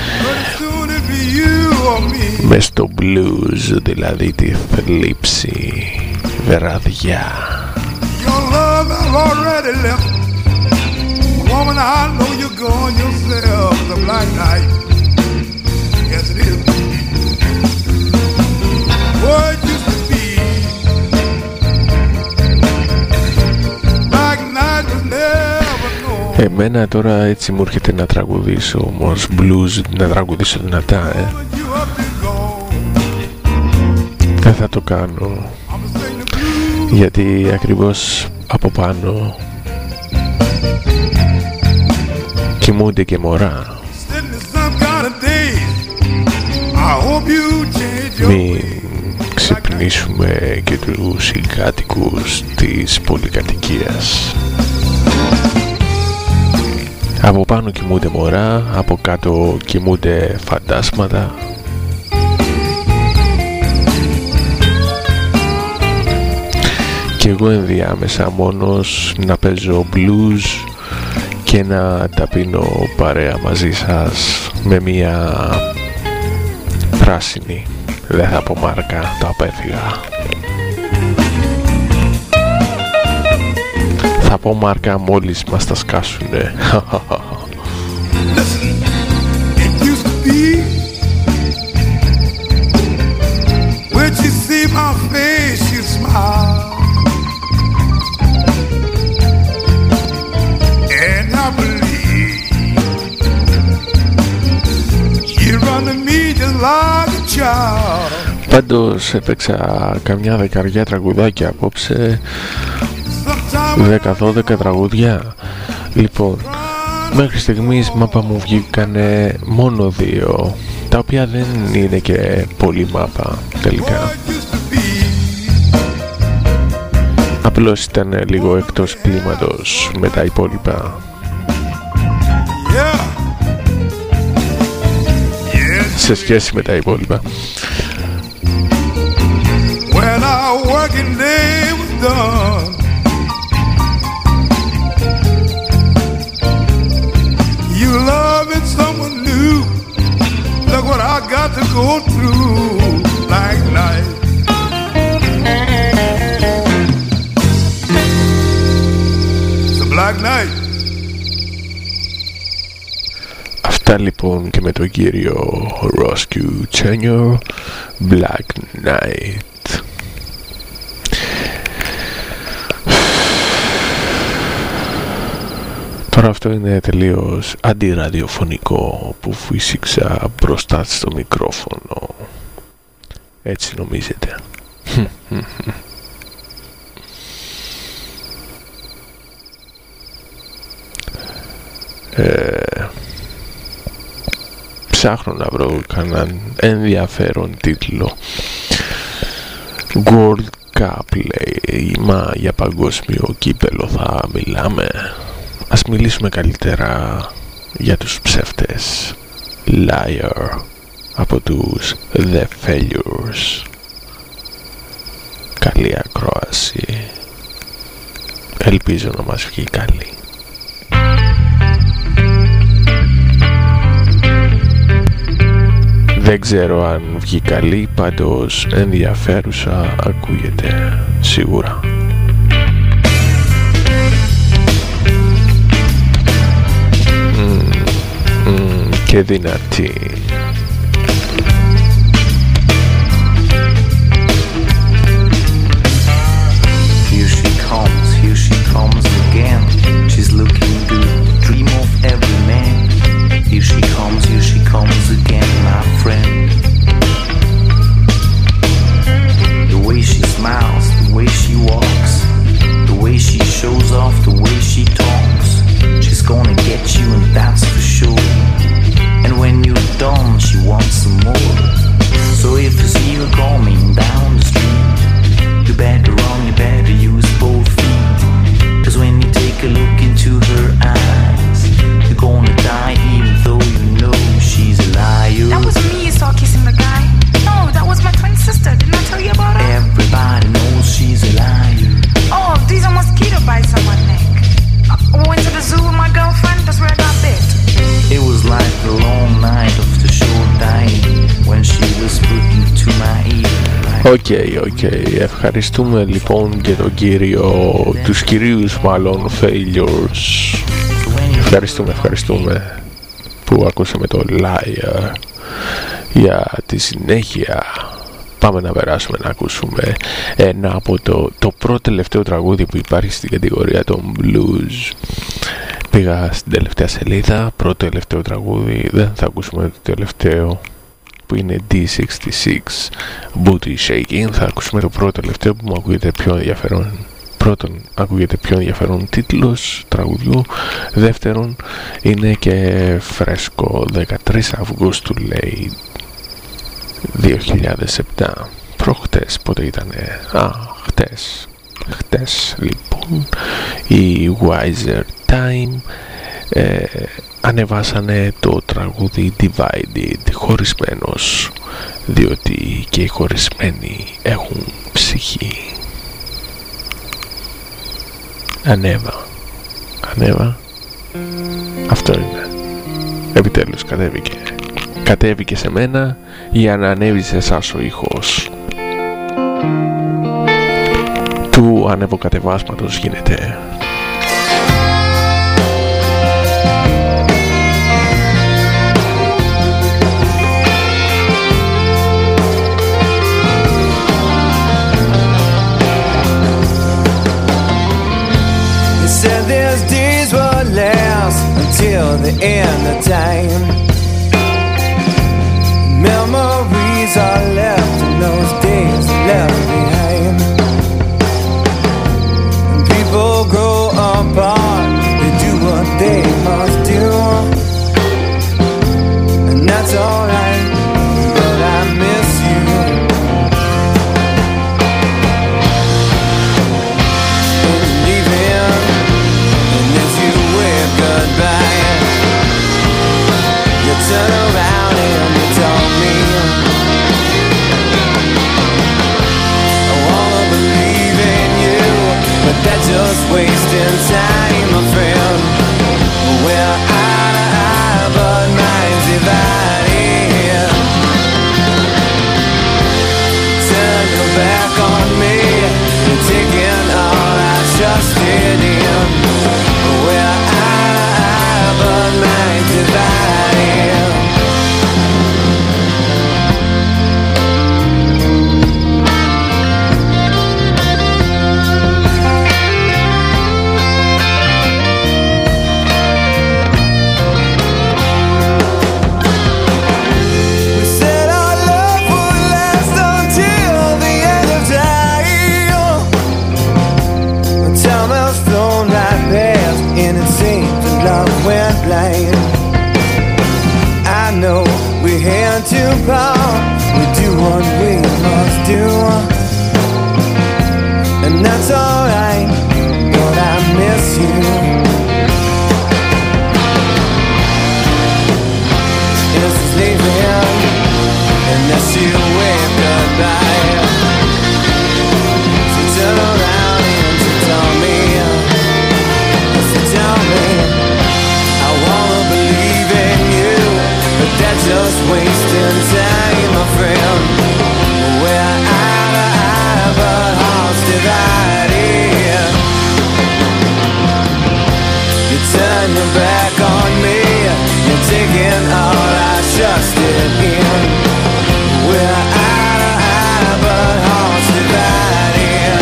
μες στο blues, δηλαδή τη θλίψη βραδιά. Your love I've already left. Woman, I know you're going yourself. The black night. Yes, it is. What used to be. Black night was never known. Εμένα τώρα έτσι μου έρχεται να τραγουδήσω, όμως blues να τραγουδήσω δυνατά, δεν θα το κάνω, γιατί ακριβώς από πάνω κοιμούνται και μωρά. Μην ξυπνήσουμε και τους συγκάτοικους της πολυκατοικίας. Από πάνω κοιμούνται μωρά, από κάτω κοιμούνται φαντάσματα. Και εγώ ενδιάμεσα μόνος να παίζω blues και να ταπεινώ παρέα μαζί σας με μια πράσινη, δεν θα πω μάρκα, το απέφυγα. Θα πω μάρκα μόλις μας τα σκάσουνε. Listen, it used to be when you see my face, you smile. And I believe you run to me just like a child. Πάντως έπαιξα καμιά δεκαριά τραγουδάκια απόψε, 10-12 τραγούδια. Λοιπόν, μέχρι στιγμής μάπα μου βγήκανε μόνο 2, τα οποία δεν είναι και πολύ μάπα τελικά. Απλώς ήταν λίγο εκτός κλίματος με τα υπόλοιπα. Σε σχέση με τα υπόλοιπα. When our working day was done, you loving someone new. Look what I got to go through. Black night. It's a black night. Αυτά λοιπόν και με τον κύριο Roscoe Senior, Black Night. Τώρα αυτό είναι τελείως αντιραδιοφωνικό που φύσηξα μπροστά στο μικρόφωνο. Έτσι νομίζετε? ψάχνω να βρω κανέναν ενδιαφέρον τίτλο. World Cup λέει, μα για παγκόσμιο κύπελο θα μιλάμε? Ας μιλήσουμε καλύτερα για τους ψεύτες. Liar από τους The Failures. Καλή ακρόαση. Ελπίζω να μας βγει καλή. Δεν ξέρω αν βγει καλή, πάντως ενδιαφέρουσα ακούγεται σίγουρα. Και δυνατή. Here she comes again. She's looking good, dream of every man. Here she comes again, my friend. The way she smiles, the way she walks, the way she shows off, the way she talks. She's gonna get you, and that's for sure. And when you're done, she wants some more. So if you see her coming down the street, you better run, you better use both feet. 'Cause when you take a look into her eyes, you're gonna die even though you know she's a liar. That was me you saw kissing the guy. No, that was my twin sister. Didn't I tell you about her? Everybody knows she's a liar. Oh, these are mosquito bites on my neck. I went to the zoo with my girlfriend. That's where I got bit. It was like the long night of the short night when she whispered into my ear. Οκ. Ευχαριστούμε λοιπόν και τον κύριο, τους κυρίους μάλλον Failures. Ευχαριστούμε που ακούσαμε το Liar. Για τη συνέχεια πάμε να περάσουμε να ακούσουμε ένα από το πρώτο τελευταίο τραγούδι που υπάρχει στην κατηγορία των blues. Πήγα στην τελευταία σελίδα, πρώτο τελευταίο τραγούδι, δεν θα ακούσουμε το τελευταίο που είναι D66 Booty Shaking. Θα ακούσουμε το πρώτο τελευταίο που μου ακούγεται πιο ενδιαφέρον. Πρώτον, ακούγεται πιο ενδιαφέρον τίτλος τραγουδιού. Δεύτερον, είναι και φρέσκο, 13 Αυγούστου λέει 2007. Προχτές, πότε ήτανε? Χτες λοιπόν οι Wiser Time ανεβάσανε το τραγούδι Divided, χωρισμένος, διότι και οι χωρισμένοι έχουν ψυχή. Ανέβα. Αυτό είναι. Επιτέλους κατέβηκε σε μένα για να ανέβει σε εσάς ο ήχος. Του ανεβοκατεβάσματος γίνεται. Till the end of time, memories are left in those days left behind. And people grow apart, they do what they must do, and that's alright, but I miss you. And leaving, and as you wave goodbye, turn around and you told me I wanna believe in you, but that's just wasting time, my friend. We're eye to eye, but minds divided. Turn your back on me, you're taking all I trusted in. We're eye to eye, but minds divided. Time has flown about. We do what we must do, and that's alright, but I miss you. This is leaving, unless you wave goodbye. So turn around and so tell me, so tell me, I wanna believe in you, but that's just wasting time, my friend. We're eye to eye, but hearts divided. You turn your back on me, you're taking all I trusted in. We're eye to eye, but hearts divided.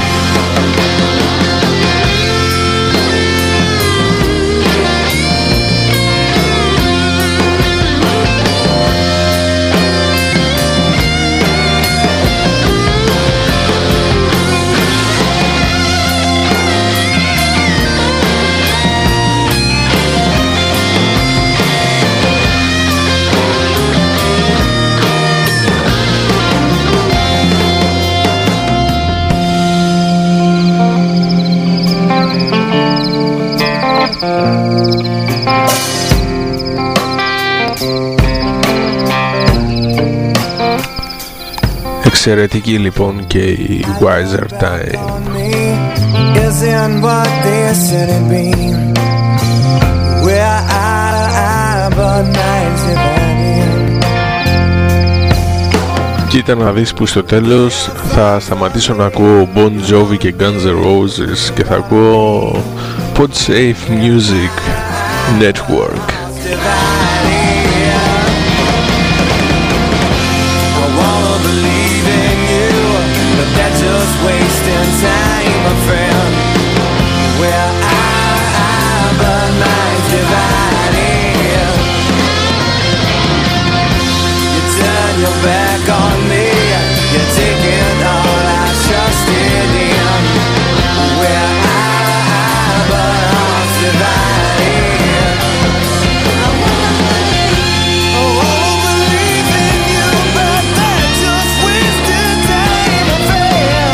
Εξαιρετική λοιπόν και η Wiser Time. Κοίτα να δεις που στο τέλος θα σταματήσω να ακούω Bon Jovi και Guns N' Roses και θα ακούω PodSafe Music Network. Wasting time, my friend. We're eye, but minds divided. You turn your back on me, you're taking all I trusted in. We're eye, but hearts divided. I wanna believe in you, but that's just wasting time, my friend.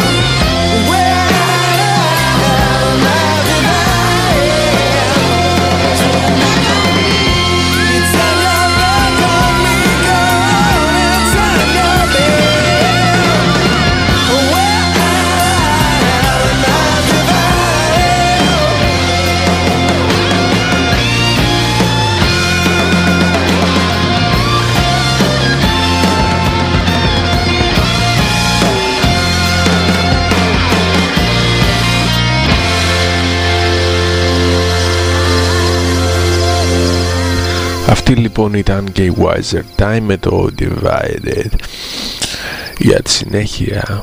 Αυτή λοιπόν ήταν και η Wiser Time με το Divided. Για τη συνέχεια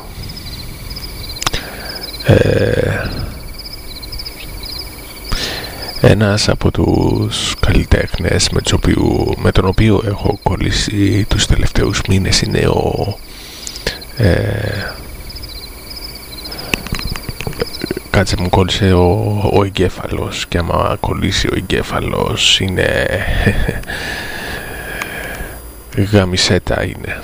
ένας από τους καλλιτέχνες με τον οποίο έχω κολλήσει τους τελευταίους μήνες είναι κάτσε μου κόλλησε ο εγκέφαλος, και άμα κολλήσει ο εγκέφαλος είναι γαμισέτα είναι.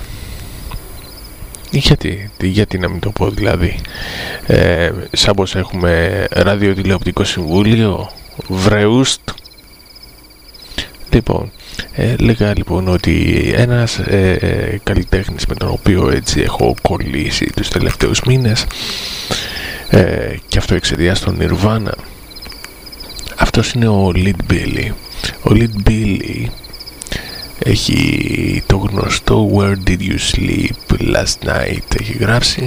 Γιατί να μην το πω δηλαδή. Σαν πως έχουμε ραδιοτηλεοπτικό συμβούλιο, βρεούστ. Λοιπόν, λέγα λοιπόν ότι ένας καλλιτέχνης με τον οποίο έτσι έχω κολλήσει τους τελευταίους μήνες, και αυτό εξαιτίας των Nirvana, αυτός είναι ο Lead Billy. Ο Lead Billy έχει το γνωστό Where did you sleep last night, έχει γράψει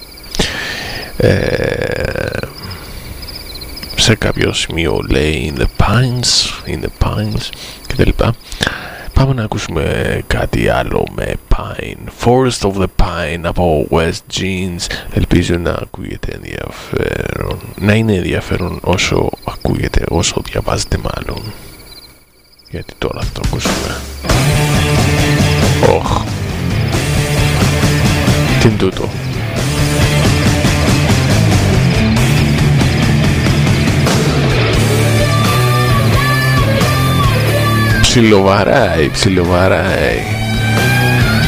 σε κάποιο σημείο λέει in the pines και τα λοιπά. Πάμε να ακούσουμε κάτι άλλο με Pine, Forest of the Pine από West Jeans. Ελπίζω να ακούγεται ενδιαφέρον, να είναι ενδιαφέρον όσο ακούγεται, όσο διαβάζετε μάλλον, γιατί τώρα θα το ακούσουμε. Τι είναι τούτο? Ψιλοβαράει.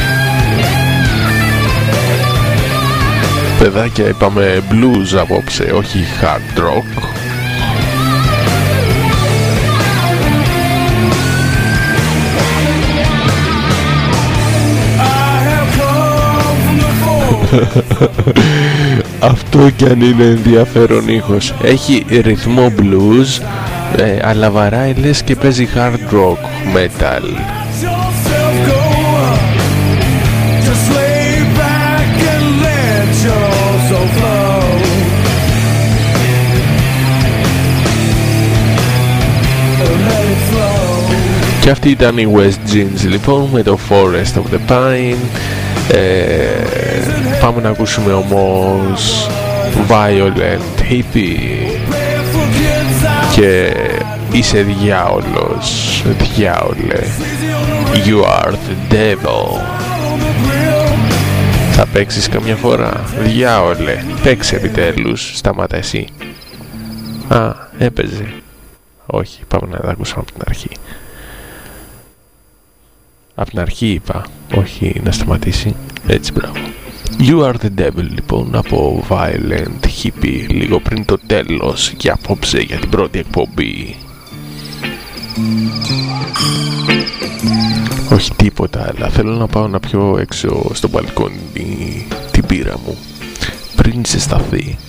Παιδάκια, είπαμε blues απόψε, όχι hard rock. Αυτό κι αν είναι ενδιαφέρον ήχος. Έχει ρυθμό blues, αλλά βαράει λες και παίζει hard rock, metal. Και αυτή ήταν η West Jeans λοιπόν με το Forest of the Pine. Πάμε να ακούσουμε όμως Violent Hippie και είσαι διάολος, διάολε, You are the devil. Θα παίξεις καμιά φορά, διάολε, παίξε επιτέλους, σταμάτα εσύ. Α, έπαιζε. Όχι, πάμε να τα ακούσουμε από την αρχή. Από την αρχή είπα, όχι να σταματήσει. Έτσι, μπράβο. You are the devil λοιπόν από Violent Hippie, λίγο πριν το τέλος και απόψε για την πρώτη εκπομπή. Όχι τίποτα, αλλά θέλω να πάω να πιω έξω στο μπαλκόνι την πύρα μου πριν ζεσταθεί.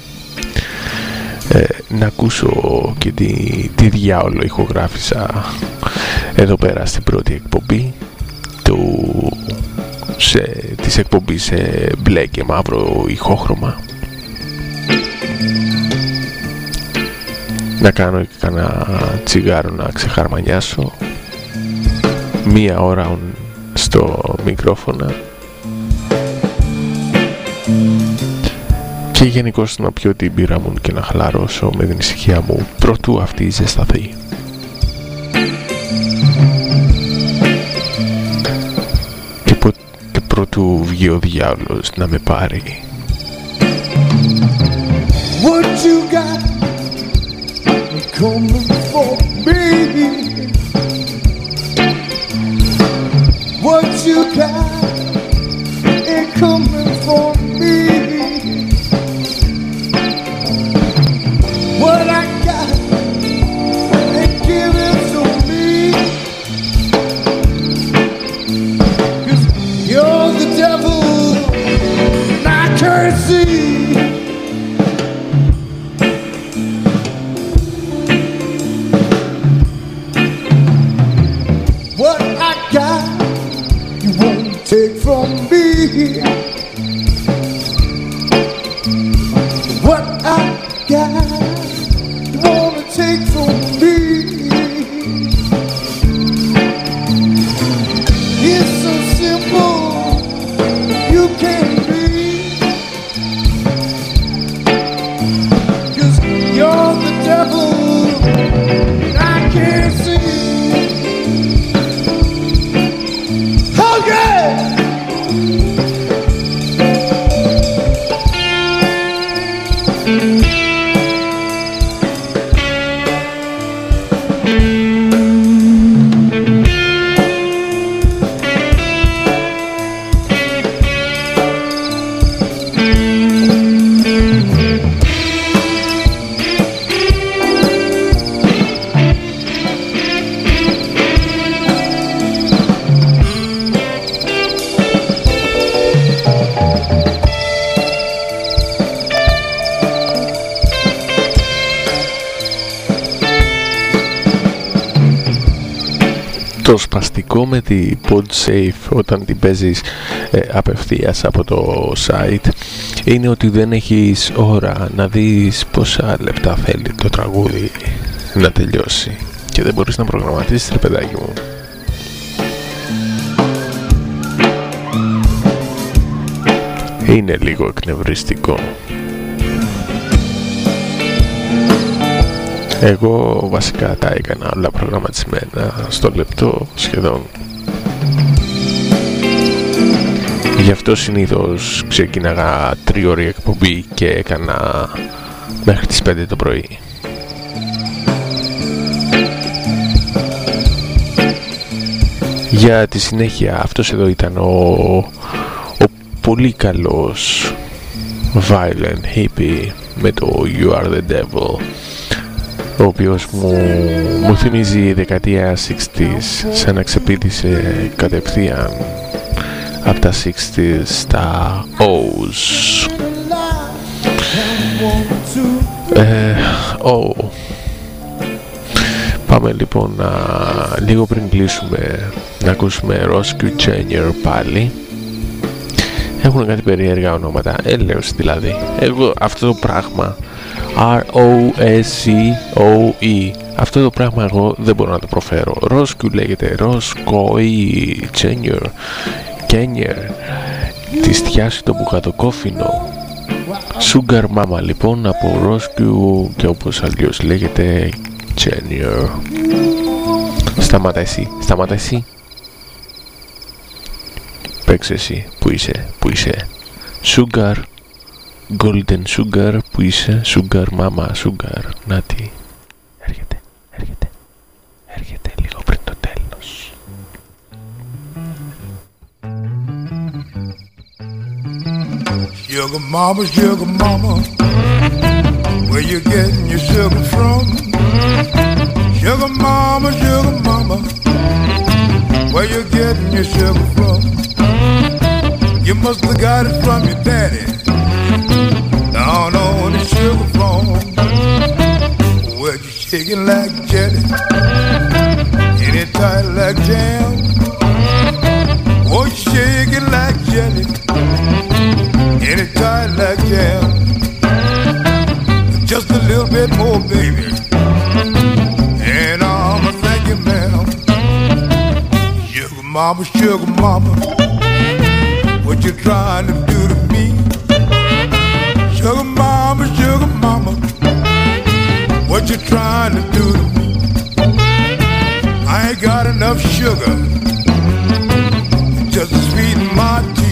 Να ακούσω και τη διάολο ηχογράφησα εδώ πέρα στην πρώτη εκπομπή της εκπομπής σε μπλε και μαύρο ηχόχρωμα. Να κάνω και κανένα τσιγάρο να ξεχαρμανιάσω, μία ώρα στο μικρόφωνα και γενικώς να πιω την πύρα μου και να χαλαρώσω με την ησυχία μου προτού αυτή ζεσταθεί. Και προτού βγει ο διάολος να με πάρει. What you got coming for me? What you got coming for me? What I got, give it to me. 'Cause you're the devil, and I can't see. What I got, you won't take from me. What I got, you wanna take from me. It's so simple, you can't be. 'Cause you're the devil, and I can't see. Oh yeah! Το σπαστικό με τη PodSafe όταν την παίζεις απευθείας από το site είναι ότι δεν έχεις ώρα να δεις πόσα λεπτά θέλει το τραγούδι να τελειώσει και δεν μπορείς να προγραμματίσεις, ρε παιδάκι μου. Είναι λίγο εκνευριστικό. Εγώ βασικά τα έκανα όλα προγραμματισμένα στο λεπτό σχεδόν. Γι' αυτό συνήθως ξεκίναγα 3 ώρη εκπομπή και έκανα μέχρι τις 5 το πρωί. Για τη συνέχεια αυτός εδώ ήταν ο πολύ καλός Violent Hippie με το You Are The Devil, ο οποίος μου θυμίζει η δεκαετία 60s, σαν να ξεπήδησε κατευθείαν από τα 60s στα O's. Πάμε λοιπόν λίγο πριν κλείσουμε να ακούσουμε Roscoe Chenier πάλι. Έχουν κάτι περίεργα ονόματα, έλεος δηλαδή. Εγώ αυτό το πράγμα R-O-S-C-O-E, αυτό το πράγμα εγώ δεν μπορώ να το προφέρω. Roscoe λέγεται, Roscoe Chenier, τη στιάσει το μπουγατοκόφινο. Sugar Mama λοιπόν από Roscoe, και όπως αλλιώς λέγεται Chenier. Σταμάτα εσύ. Παίξε εσύ, που είσαι Sugar, Golden Sugar, που είσαι Sugar Mama, Sugar. Νάτι, έρχεται λίγο πριν το τέλος. Sugar mama, where you getting your sugar from? Sugar mama, where you getting your sugar from? You must have got it from your daddy down on the sugar farm, where you shaking like jelly, and it tight like jam. Oh, you shaking like jelly, and it tight like jam. Just a little bit more, baby, and I'ma thank you, ma'am. Sugar mama, what you trying to do to me? Sugar mama, what you trying to do to me? I ain't got enough sugar just to sweeten my tea.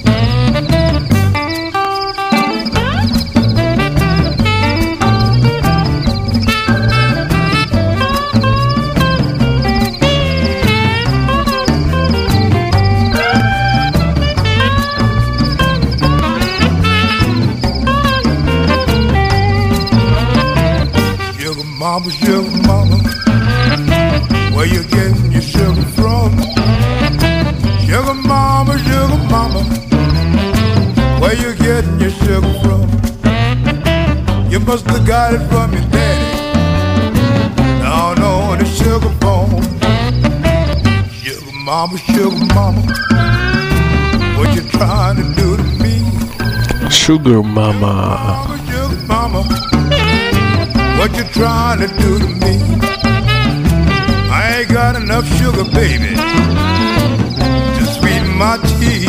Sugar mama, where you getting your sugar from? Sugar mama, where you getting your sugar from? You must have got it from your daddy down on the sugar farm. Sugar mama, what you trying to do to me? Sugar mama, what you trying to do to me? I ain't got enough sugar, baby, to sweeten my tea.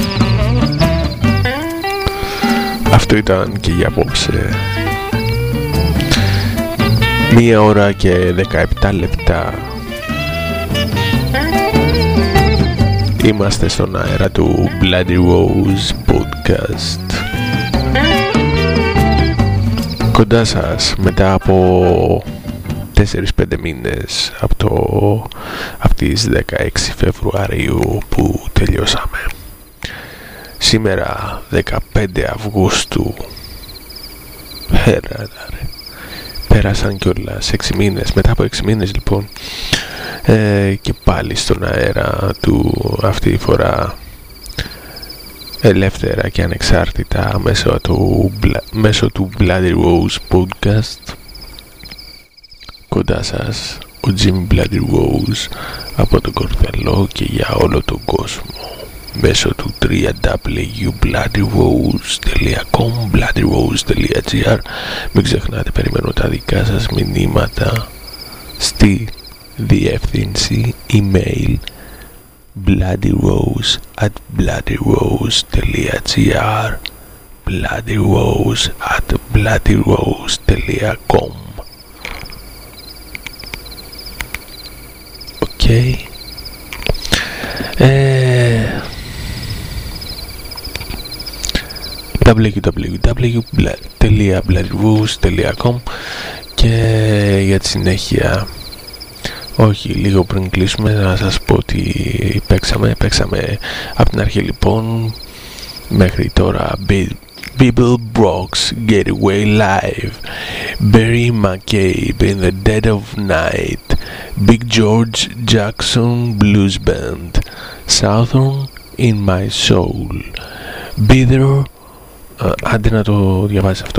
Αυτό ήταν και για απόψε. 1 ώρα και 17 λεπτά. Είμαστε στον αέρα του Bloody Rose Podcast. Κοντά σας μετά από 4-5 μήνες από τις 16 Φεβρουαρίου που τελειώσαμε. Σήμερα 15 Αυγούστου, πέρασαν κιόλας 6 μήνες. Μετά από 6 μήνες λοιπόν, και πάλι στον αέρα του, αυτή τη φορά ελεύθερα και ανεξάρτητα μέσω του Bloody Rose Podcast. Κοντά σας ο Jimmy Bloody Rose από τον Κορδαλό και για όλο τον κόσμο μέσω του www.bloodyrose.com, bloodyrose.gr. Μην ξεχνάτε, περιμένω τα δικά σας μηνύματα στη διεύθυνση email bloodyrose@bloodyrose.gr, bloodyrose@bloodyrose.com. Οκ. www.bloodyrose.com. Και για τη συνέχεια, όχι, λίγο πριν κλείσουμε να σας πω ότι παίξαμε από την αρχή λοιπόν μέχρι τώρα Bill Brooks, Getaway Live, Barry McCabe, In the Dead of Night, Big George Jackson Blues Band, Southern in My Soul, Bitter, άντε να το διαβάσεις αυτό,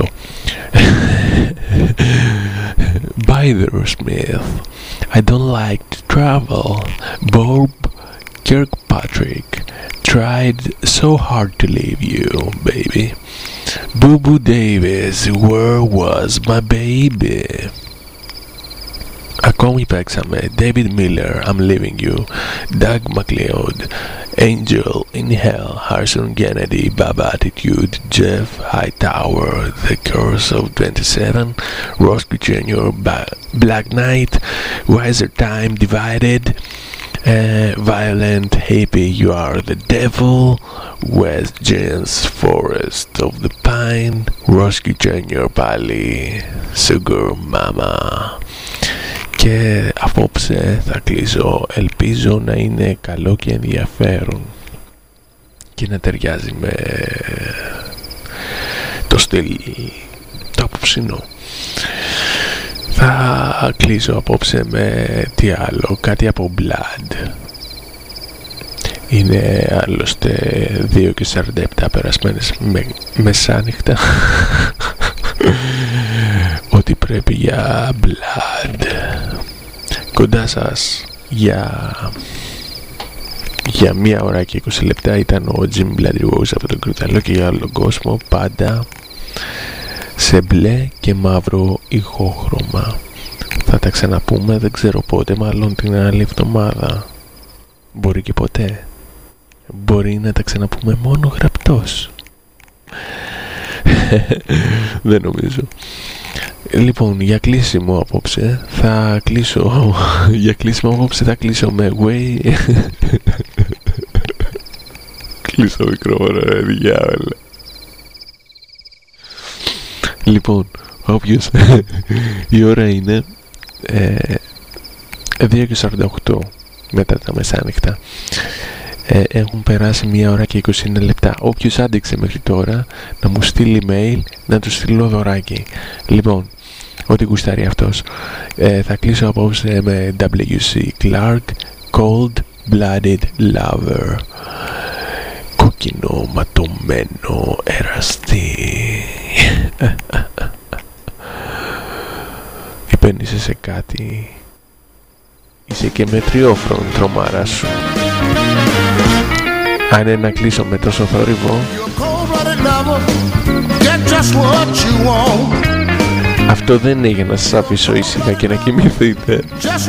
Bider Smith, I Don't Like to Travel, Bob Kirkpatrick, Tried So Hard to Leave You, Baby, Boo Boo Davis, Where Was My Baby. Ακόμη παίξαμε David Miller, I'm Leaving You, Doug MacLeod, Angel in Hell, Harrison Kennedy, Bab Attitude, Jeff Hightower, The Curse of 27, Roscoe Jr., Black Knight, Wiser Time Divided, Violent Hippie, You Are the Devil, West Gens, Forest of the Pine, Roscoe Jr. πάλι, Sugar Mama. Και απόψε θα κλείσω, ελπίζω να είναι καλό και ενδιαφέρον και να ταιριάζει με το στυλ το απόψινό. Θα κλείσω απόψε με τι άλλο, κάτι από Blood. Είναι άλλωστε 2:47 περασμένες μεσάνυχτα. Ότι πρέπει για Blood. Κοντά σας για 1 ώρα και 20 λεπτά ήταν ο Jim Bloody Rose από τον Κρούταλο και για όλο τον κόσμο, πάντα σε μπλε και μαύρο ηχόχρωμα. Θα τα ξαναπούμε, δεν ξέρω πότε, μάλλον την άλλη εβδομάδα. Μπορεί και ποτέ. Μπορεί να τα ξαναπούμε μόνο γραπτός. Δεν νομίζω. Λοιπόν, για κλείσιμο απόψε θα κλείσω. Για κλείσιμο απόψε θα κλείσω με Way. Κλείσω μικρόφωνο, ρε διάολα. Λοιπόν, όποιος η ώρα είναι 2:48 μετά τα μεσάνυχτα. Έχουν περάσει 1 ώρα και 21 λεπτά. Όποιος άντεξε μέχρι τώρα να μου στείλει mail, να του στείλω δωράκι. Λοιπόν, ό,τι γουστάρει αυτός. Θα κλείσω απόψε με W.C. Clark, Cold Blooded Lover. Κόκκινο ματωμένο εραστή. Υπένισε σε κάτι. Είσαι και μετριόφρον τρομάρα σου. Αν είναι να κλείσω με τόσο θόρυβο, αυτό δεν είναι για να σας αφήσω ήσυχα και να κοιμηθείτε.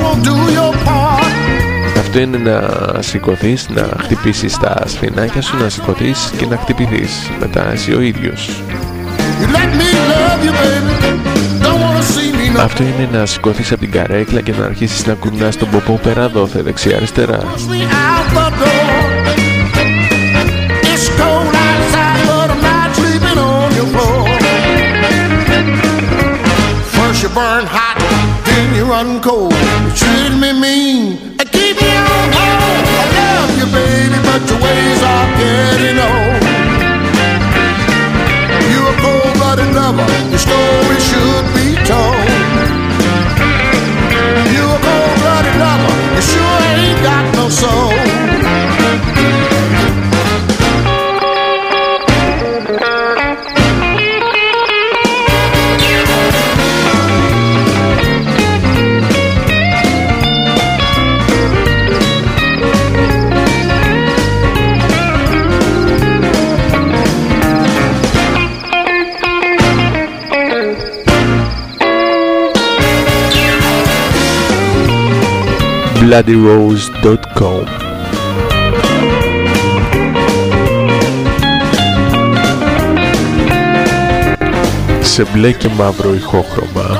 Αυτό είναι να σηκωθείς, να χτυπήσεις τα σφινάκια σου, να σηκωθείς και να χτυπηθείς μετά εσύ ο ίδιος. Αυτό είναι να σηκωθείς από την καρέκλα και να αρχίσεις να κουνάς τον ποπό πέρα δόθε δεξιά αριστερά. You burn hot, then you run cold. You treat me mean, and keep me on hold. I love you, baby, but your ways are getting old. You're a cold-blooded lover, your story should be told. You're a cold-blooded lover, you sure ain't got no soul. bloodyrose.com. Σε μπλε και μαύρο ηχόχρωμα.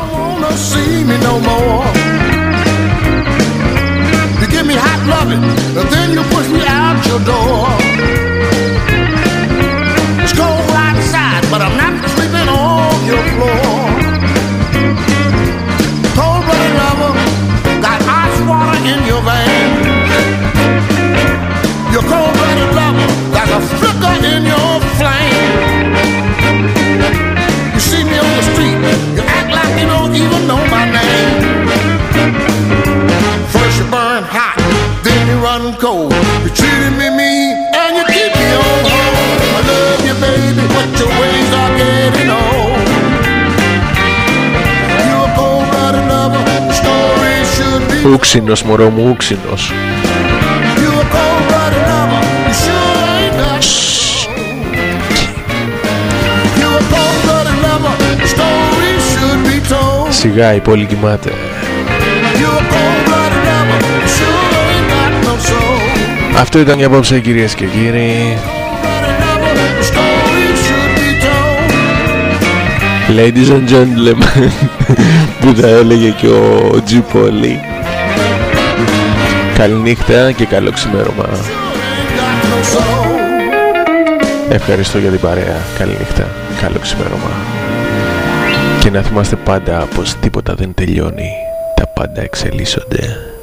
You give me hot loving, and then you push me out your door. It's cold outside, but I'm not sleeping on your floor. Cold-blooded lover, got ice water in your veins. Your cold-blooded lover, like a flicker in your flame. Ούξινος μωρό μου, ούξινος. Σιγά η πόλη κοιμάται. Αυτό ήταν για απόψε, κυρίες και κύριοι. Ladies and gentlemen, που θα έλεγε και ο G. Polly. Καληνύχτα και καλό ξημέρωμα. Ευχαριστώ για την παρέα. Καληνύχτα, καλό ξημέρωμα. Και να θυμάστε πάντα πως τίποτα δεν τελειώνει. Τα πάντα εξελίσσονται.